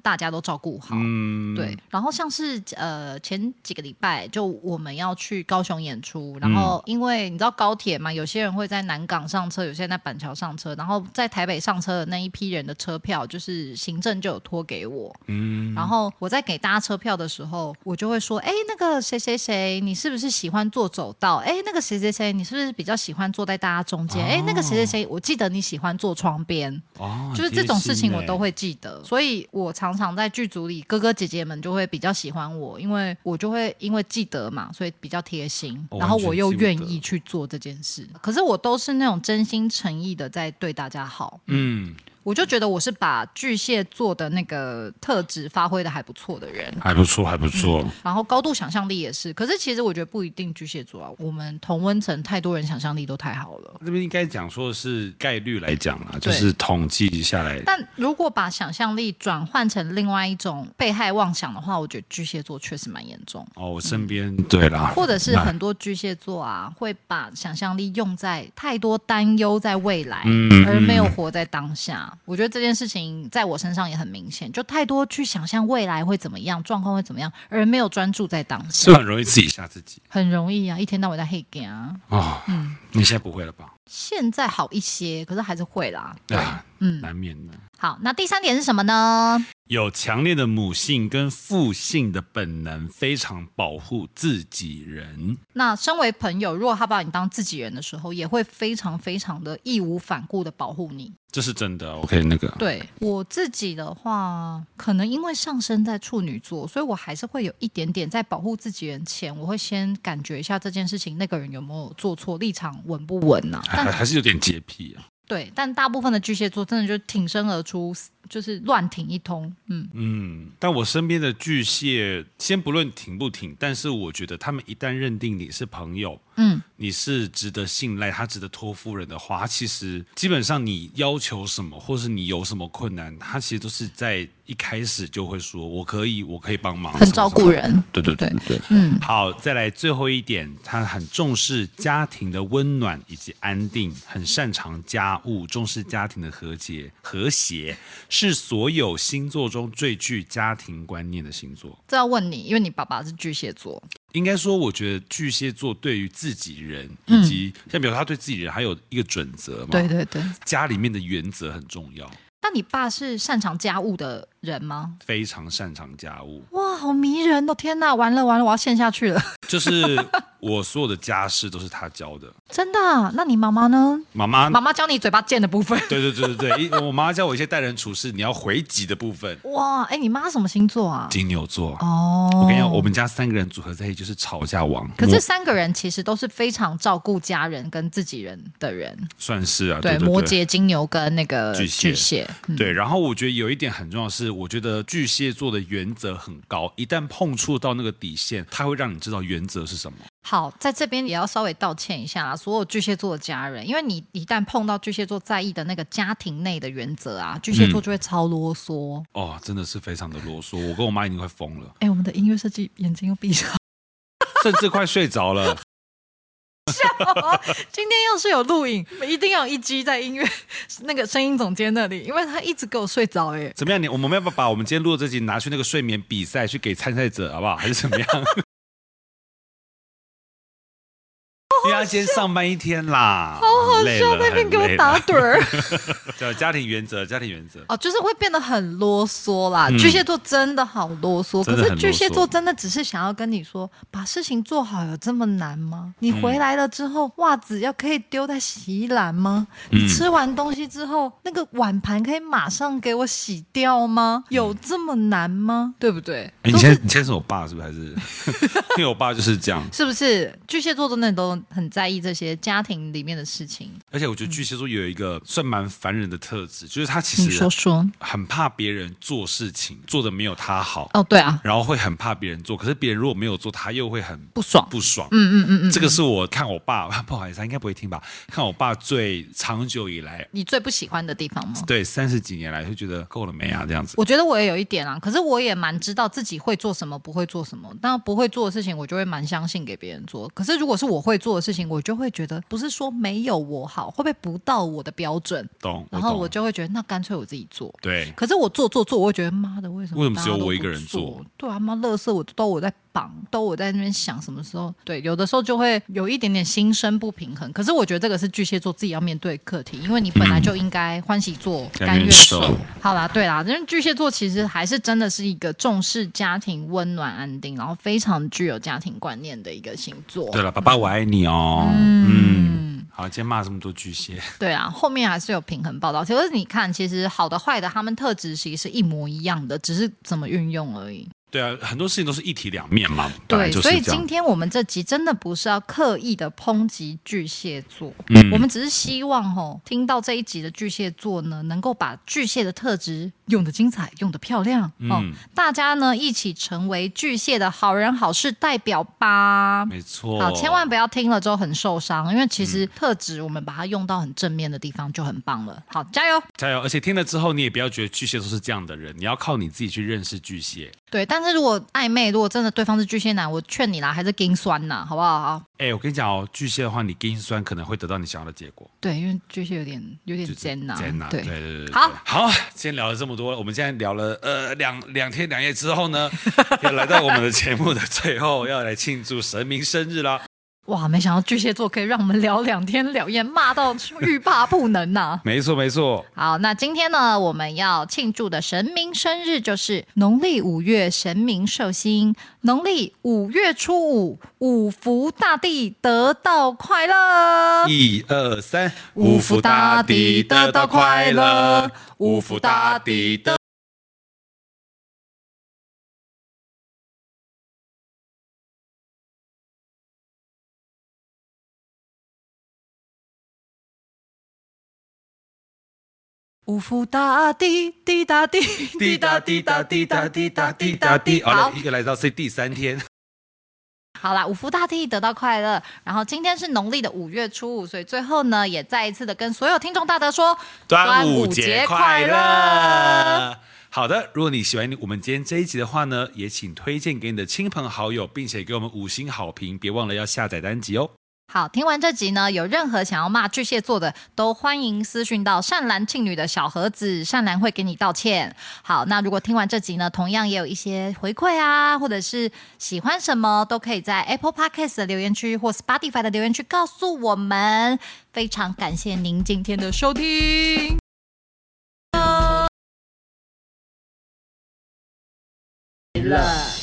大家都照顾好。嗯，对。然后像是呃前几个礼拜，就我们要去高雄演出，然后因为你知道高铁嘛，有些人会在南港上车，有些人在板桥上车，然后在台北上车的那一批人的车票，就是行政就有托给我。嗯，然后我在给大家车票的时候，我就会说，哎，那个谁谁谁，你是不是喜欢坐走道？哎，那个谁谁谁，你是不是比较喜欢坐在大家中间？哎、哦，那个谁谁谁，我记得你喜欢坐窗边。哦，就是这种事情我都会记得，所以我常常在剧组里，哥哥姐姐们就会比较喜欢我，因为我就会因为记得嘛，所以比较贴心，然后我又愿意去做这件事。可是我都是那种真心诚意的在对大家好。嗯。我就觉得我是把巨蟹座的那个特质发挥的还不错的人， 还不错还不错、嗯、 然后高度想象力也是，可是其实我觉得不一定巨蟹座啊，我们同温层太多人想象力都太好了。 这边应该讲说是概率来讲啦，就是统计下来。 但如果把想象力转换成另外一种被害妄想的话，我觉得巨蟹座确实蛮严重。 哦，我身边、嗯、对啦， 或者是很多巨蟹座啊，会把想象力用在太多担忧在未来、嗯、而没有活在当下。我觉得这件事情在我身上也很明显，就太多去想象未来会怎么样，状况会怎么样，而没有专注在当下， 是很容易自己吓自己， 很容易啊，一天到晚在黑干啊。 哦，嗯，你现在不会了吧？ 现在好一些，可是还是会啦。对，啊、 嗯，难免的。 好，那第三点是什么呢？ 有强烈的母性跟父性的本能，非常保护自己人。 那身为朋友，如果他把你当自己人的时候，也会非常非常的义无反顾的保护你。 这是真的 OK 那个对我自己的话，可能因为上升在处女座，所以我还是会有一点点在保护自己人前，我会先感觉一下这件事情那个人有没有做错，立场稳不稳啊， 还还是有点洁癖啊。 对，但大部分的巨蟹座真的就挺身而出，就是乱挺一通。嗯嗯，但我身边的巨蟹，先不论挺不挺，但是我觉得他们一旦认定你是朋友，嗯，你是值得信赖，他值得托付人的话，他其实基本上你要求什么，或是你有什么困难，他其实都是在一开始就会说我可以，我可以帮忙， 很照顾人。 对对对 对, 对，嗯。好，再来最后一点，他很重视家庭的温暖以及安定，很擅长家务，重视家庭的和谐和谐，是所有星座中最具家庭观念的星座。 这要问你，因为你爸爸是巨蟹座。 应该说，我觉得巨蟹座对于自己人，以及、嗯、像比如说他对自己人还有一个准则嘛， 对对对， 家里面的原则很重要。 那你爸是擅长家务的人吗？ 非常擅长家务。 哇，好迷人哦！天哪，完了完了，我要陷下去了。 就是我所有的家事都是他教的。 真的、啊？那你妈妈呢？ 妈妈妈妈教你嘴巴贱的部分。 对对对对对，我妈妈教我一些待人处事你要回击的部分。 哇，哎，你妈什么星座啊？ 金牛座。 哦， 我跟你讲，我们家三个人组合在一起就是吵架王。 可是三个人其实都是非常照顾家人跟自己人的人。 算是啊， 对， 对对对， 摩羯、金牛跟那个巨蟹。 巨蟹嗯、对，然后我觉得有一点很重要的是，我觉得巨蟹座的原则很高，一旦碰触到那个底线，它会让你知道原则是什么。 好，在这边也要稍微道歉一下啦，所有巨蟹座的家人，因为你一旦碰到巨蟹座在意的那个家庭内的原则啊，巨蟹座就会超啰嗦、嗯、 哦，真的是非常的啰嗦，我跟我妈已经快疯了。 哎，我们的音乐设计眼睛又闭上， 甚至快睡着了。 今天要是有录影，一定要有一机在音乐那个声音总监那里，因为他一直给我睡着。哎， 怎么样？你我们要不要把我们今天录的这集拿去那个睡眠比赛去给参赛者，好不好？还是怎么样？因为他今天上班一天啦， 好好笑，那边给我打盹儿。 叫家庭原则，家庭原则哦，就是会变得很啰嗦啦、嗯。巨蟹座真的好啰嗦，可是巨蟹座真的只是想要跟你说，把事情做好有这么难吗？你回来了之后，袜子要可以丢在洗衣篮吗？嗯、你吃完东西之后，那个碗盘可以马上给我洗掉吗？有这么难吗？对不对？ 欸、你现在你现在是我爸是不是？还是因为我爸就是这样， 是不是？巨蟹座真的都很在意这些家庭里面的事情， 而且我觉得巨蟹座有一个算蛮烦人的特质，就是他其实你说说很怕别人做事情做的没有他好。 哦，对啊， 然后会很怕别人做，可是别人如果没有做，他又会很不爽不爽。 嗯嗯嗯嗯， 这个是我看我爸，不好意思，他应该不会听吧？看我爸最长久以来， 你最不喜欢的地方吗？ 对，三十几年来就觉得够了没啊？这样子， 我觉得我也有一点啊，可是我也蛮知道自己会做什么，不会做什么。但不会做的事情，我就会蛮相信给别人做。可是如果是我会做的事情，我就会觉得不是说没有我好，会不会不到我的标准？ 懂， 然后懂我就会觉得那干脆我自己做。 对， 可是我做做做，我会觉得妈的，为什么为什么只有大家都不我一个人做？ 对啊，妈，垃圾我都我在绑，都我在那边想什么时候？对，有的时候就会有一点点心生不平衡。可是我觉得这个是巨蟹座自己要面对的课题，因为你本来就应该欢喜做， 甘甘愿愿受受。好啦，对啦，因为巨蟹座其实还是真的是一个重视家庭、温暖、安定，然后非常具有家庭观念的一个星座。 对了，爸爸我爱你哦。嗯，好，今天骂这么多巨蟹， 对啊，后面还是有平衡报道。其实你看，其实好的坏的，他们特质其实是一模一样的，只是怎么运用而已。 对啊，很多事情都是一体两面嘛。 对， 就是所以这样今天我们这集真的不是要刻意的抨击巨蟹座， 嗯我们只是希望哦，听到这一集的巨蟹座呢，能够把巨蟹的特质用得精彩，用得漂亮哦。 嗯大家呢一起成为巨蟹的好人好事代表吧。 没错。 好，千万不要听了之后很受伤，因为其实特质我们把它用到很正面的地方就很棒了。好，加油！ 加油！而且听了之后，你也不要觉得巨蟹都是这样的人，你要靠你自己去认识巨蟹。 对，但是如果暧昧，如果真的对方是巨蟹男，我劝你啦，还是盯酸呐，好不好？好哎，我跟你讲哦，巨蟹的话，你跟酸可能会得到你想要的结果。 对，因为巨蟹有点有点就是尖呐、 尖呐，对对对对对。 好好，今天聊了这么多，我们现在聊了呃两两天两夜之后呢，要来到我们的节目的最后，要来庆祝神明生日啦。 哇，没想到巨蟹座可以让我们聊两天两夜，骂到欲罢不能呐、啊！ 没错没错。 好，那今天呢，我们要庆祝的神明生日就是农历五月神明寿星，农历五月初五，五福大帝得到快乐。 一二三， 五福大帝得到快乐，五福大帝得。五福大帝，滴答滴，滴答滴答滴答滴答滴答滴。 好好了，，又来到这第三天。 好啦，五福大帝得到快乐。然后今天是农历的五月初五，所以最后呢，也再一次的跟所有听众大德说， 端午节快乐！好的，如果你喜欢我们今天这一集的话呢，也请推荐给你的亲朋好友，并且给我们五星好评，别忘了要下载单集哦。 好，听完这集呢，有任何想要骂巨蟹座的，都欢迎私讯到善男信女的小盒子，善男会给你道歉。好，那如果听完这集呢，同样也有一些回馈啊，或者是喜欢什么，都可以在 Apple Podcast 的留言区或 Spotify 的留言区告诉我们。非常感谢您今天的收听。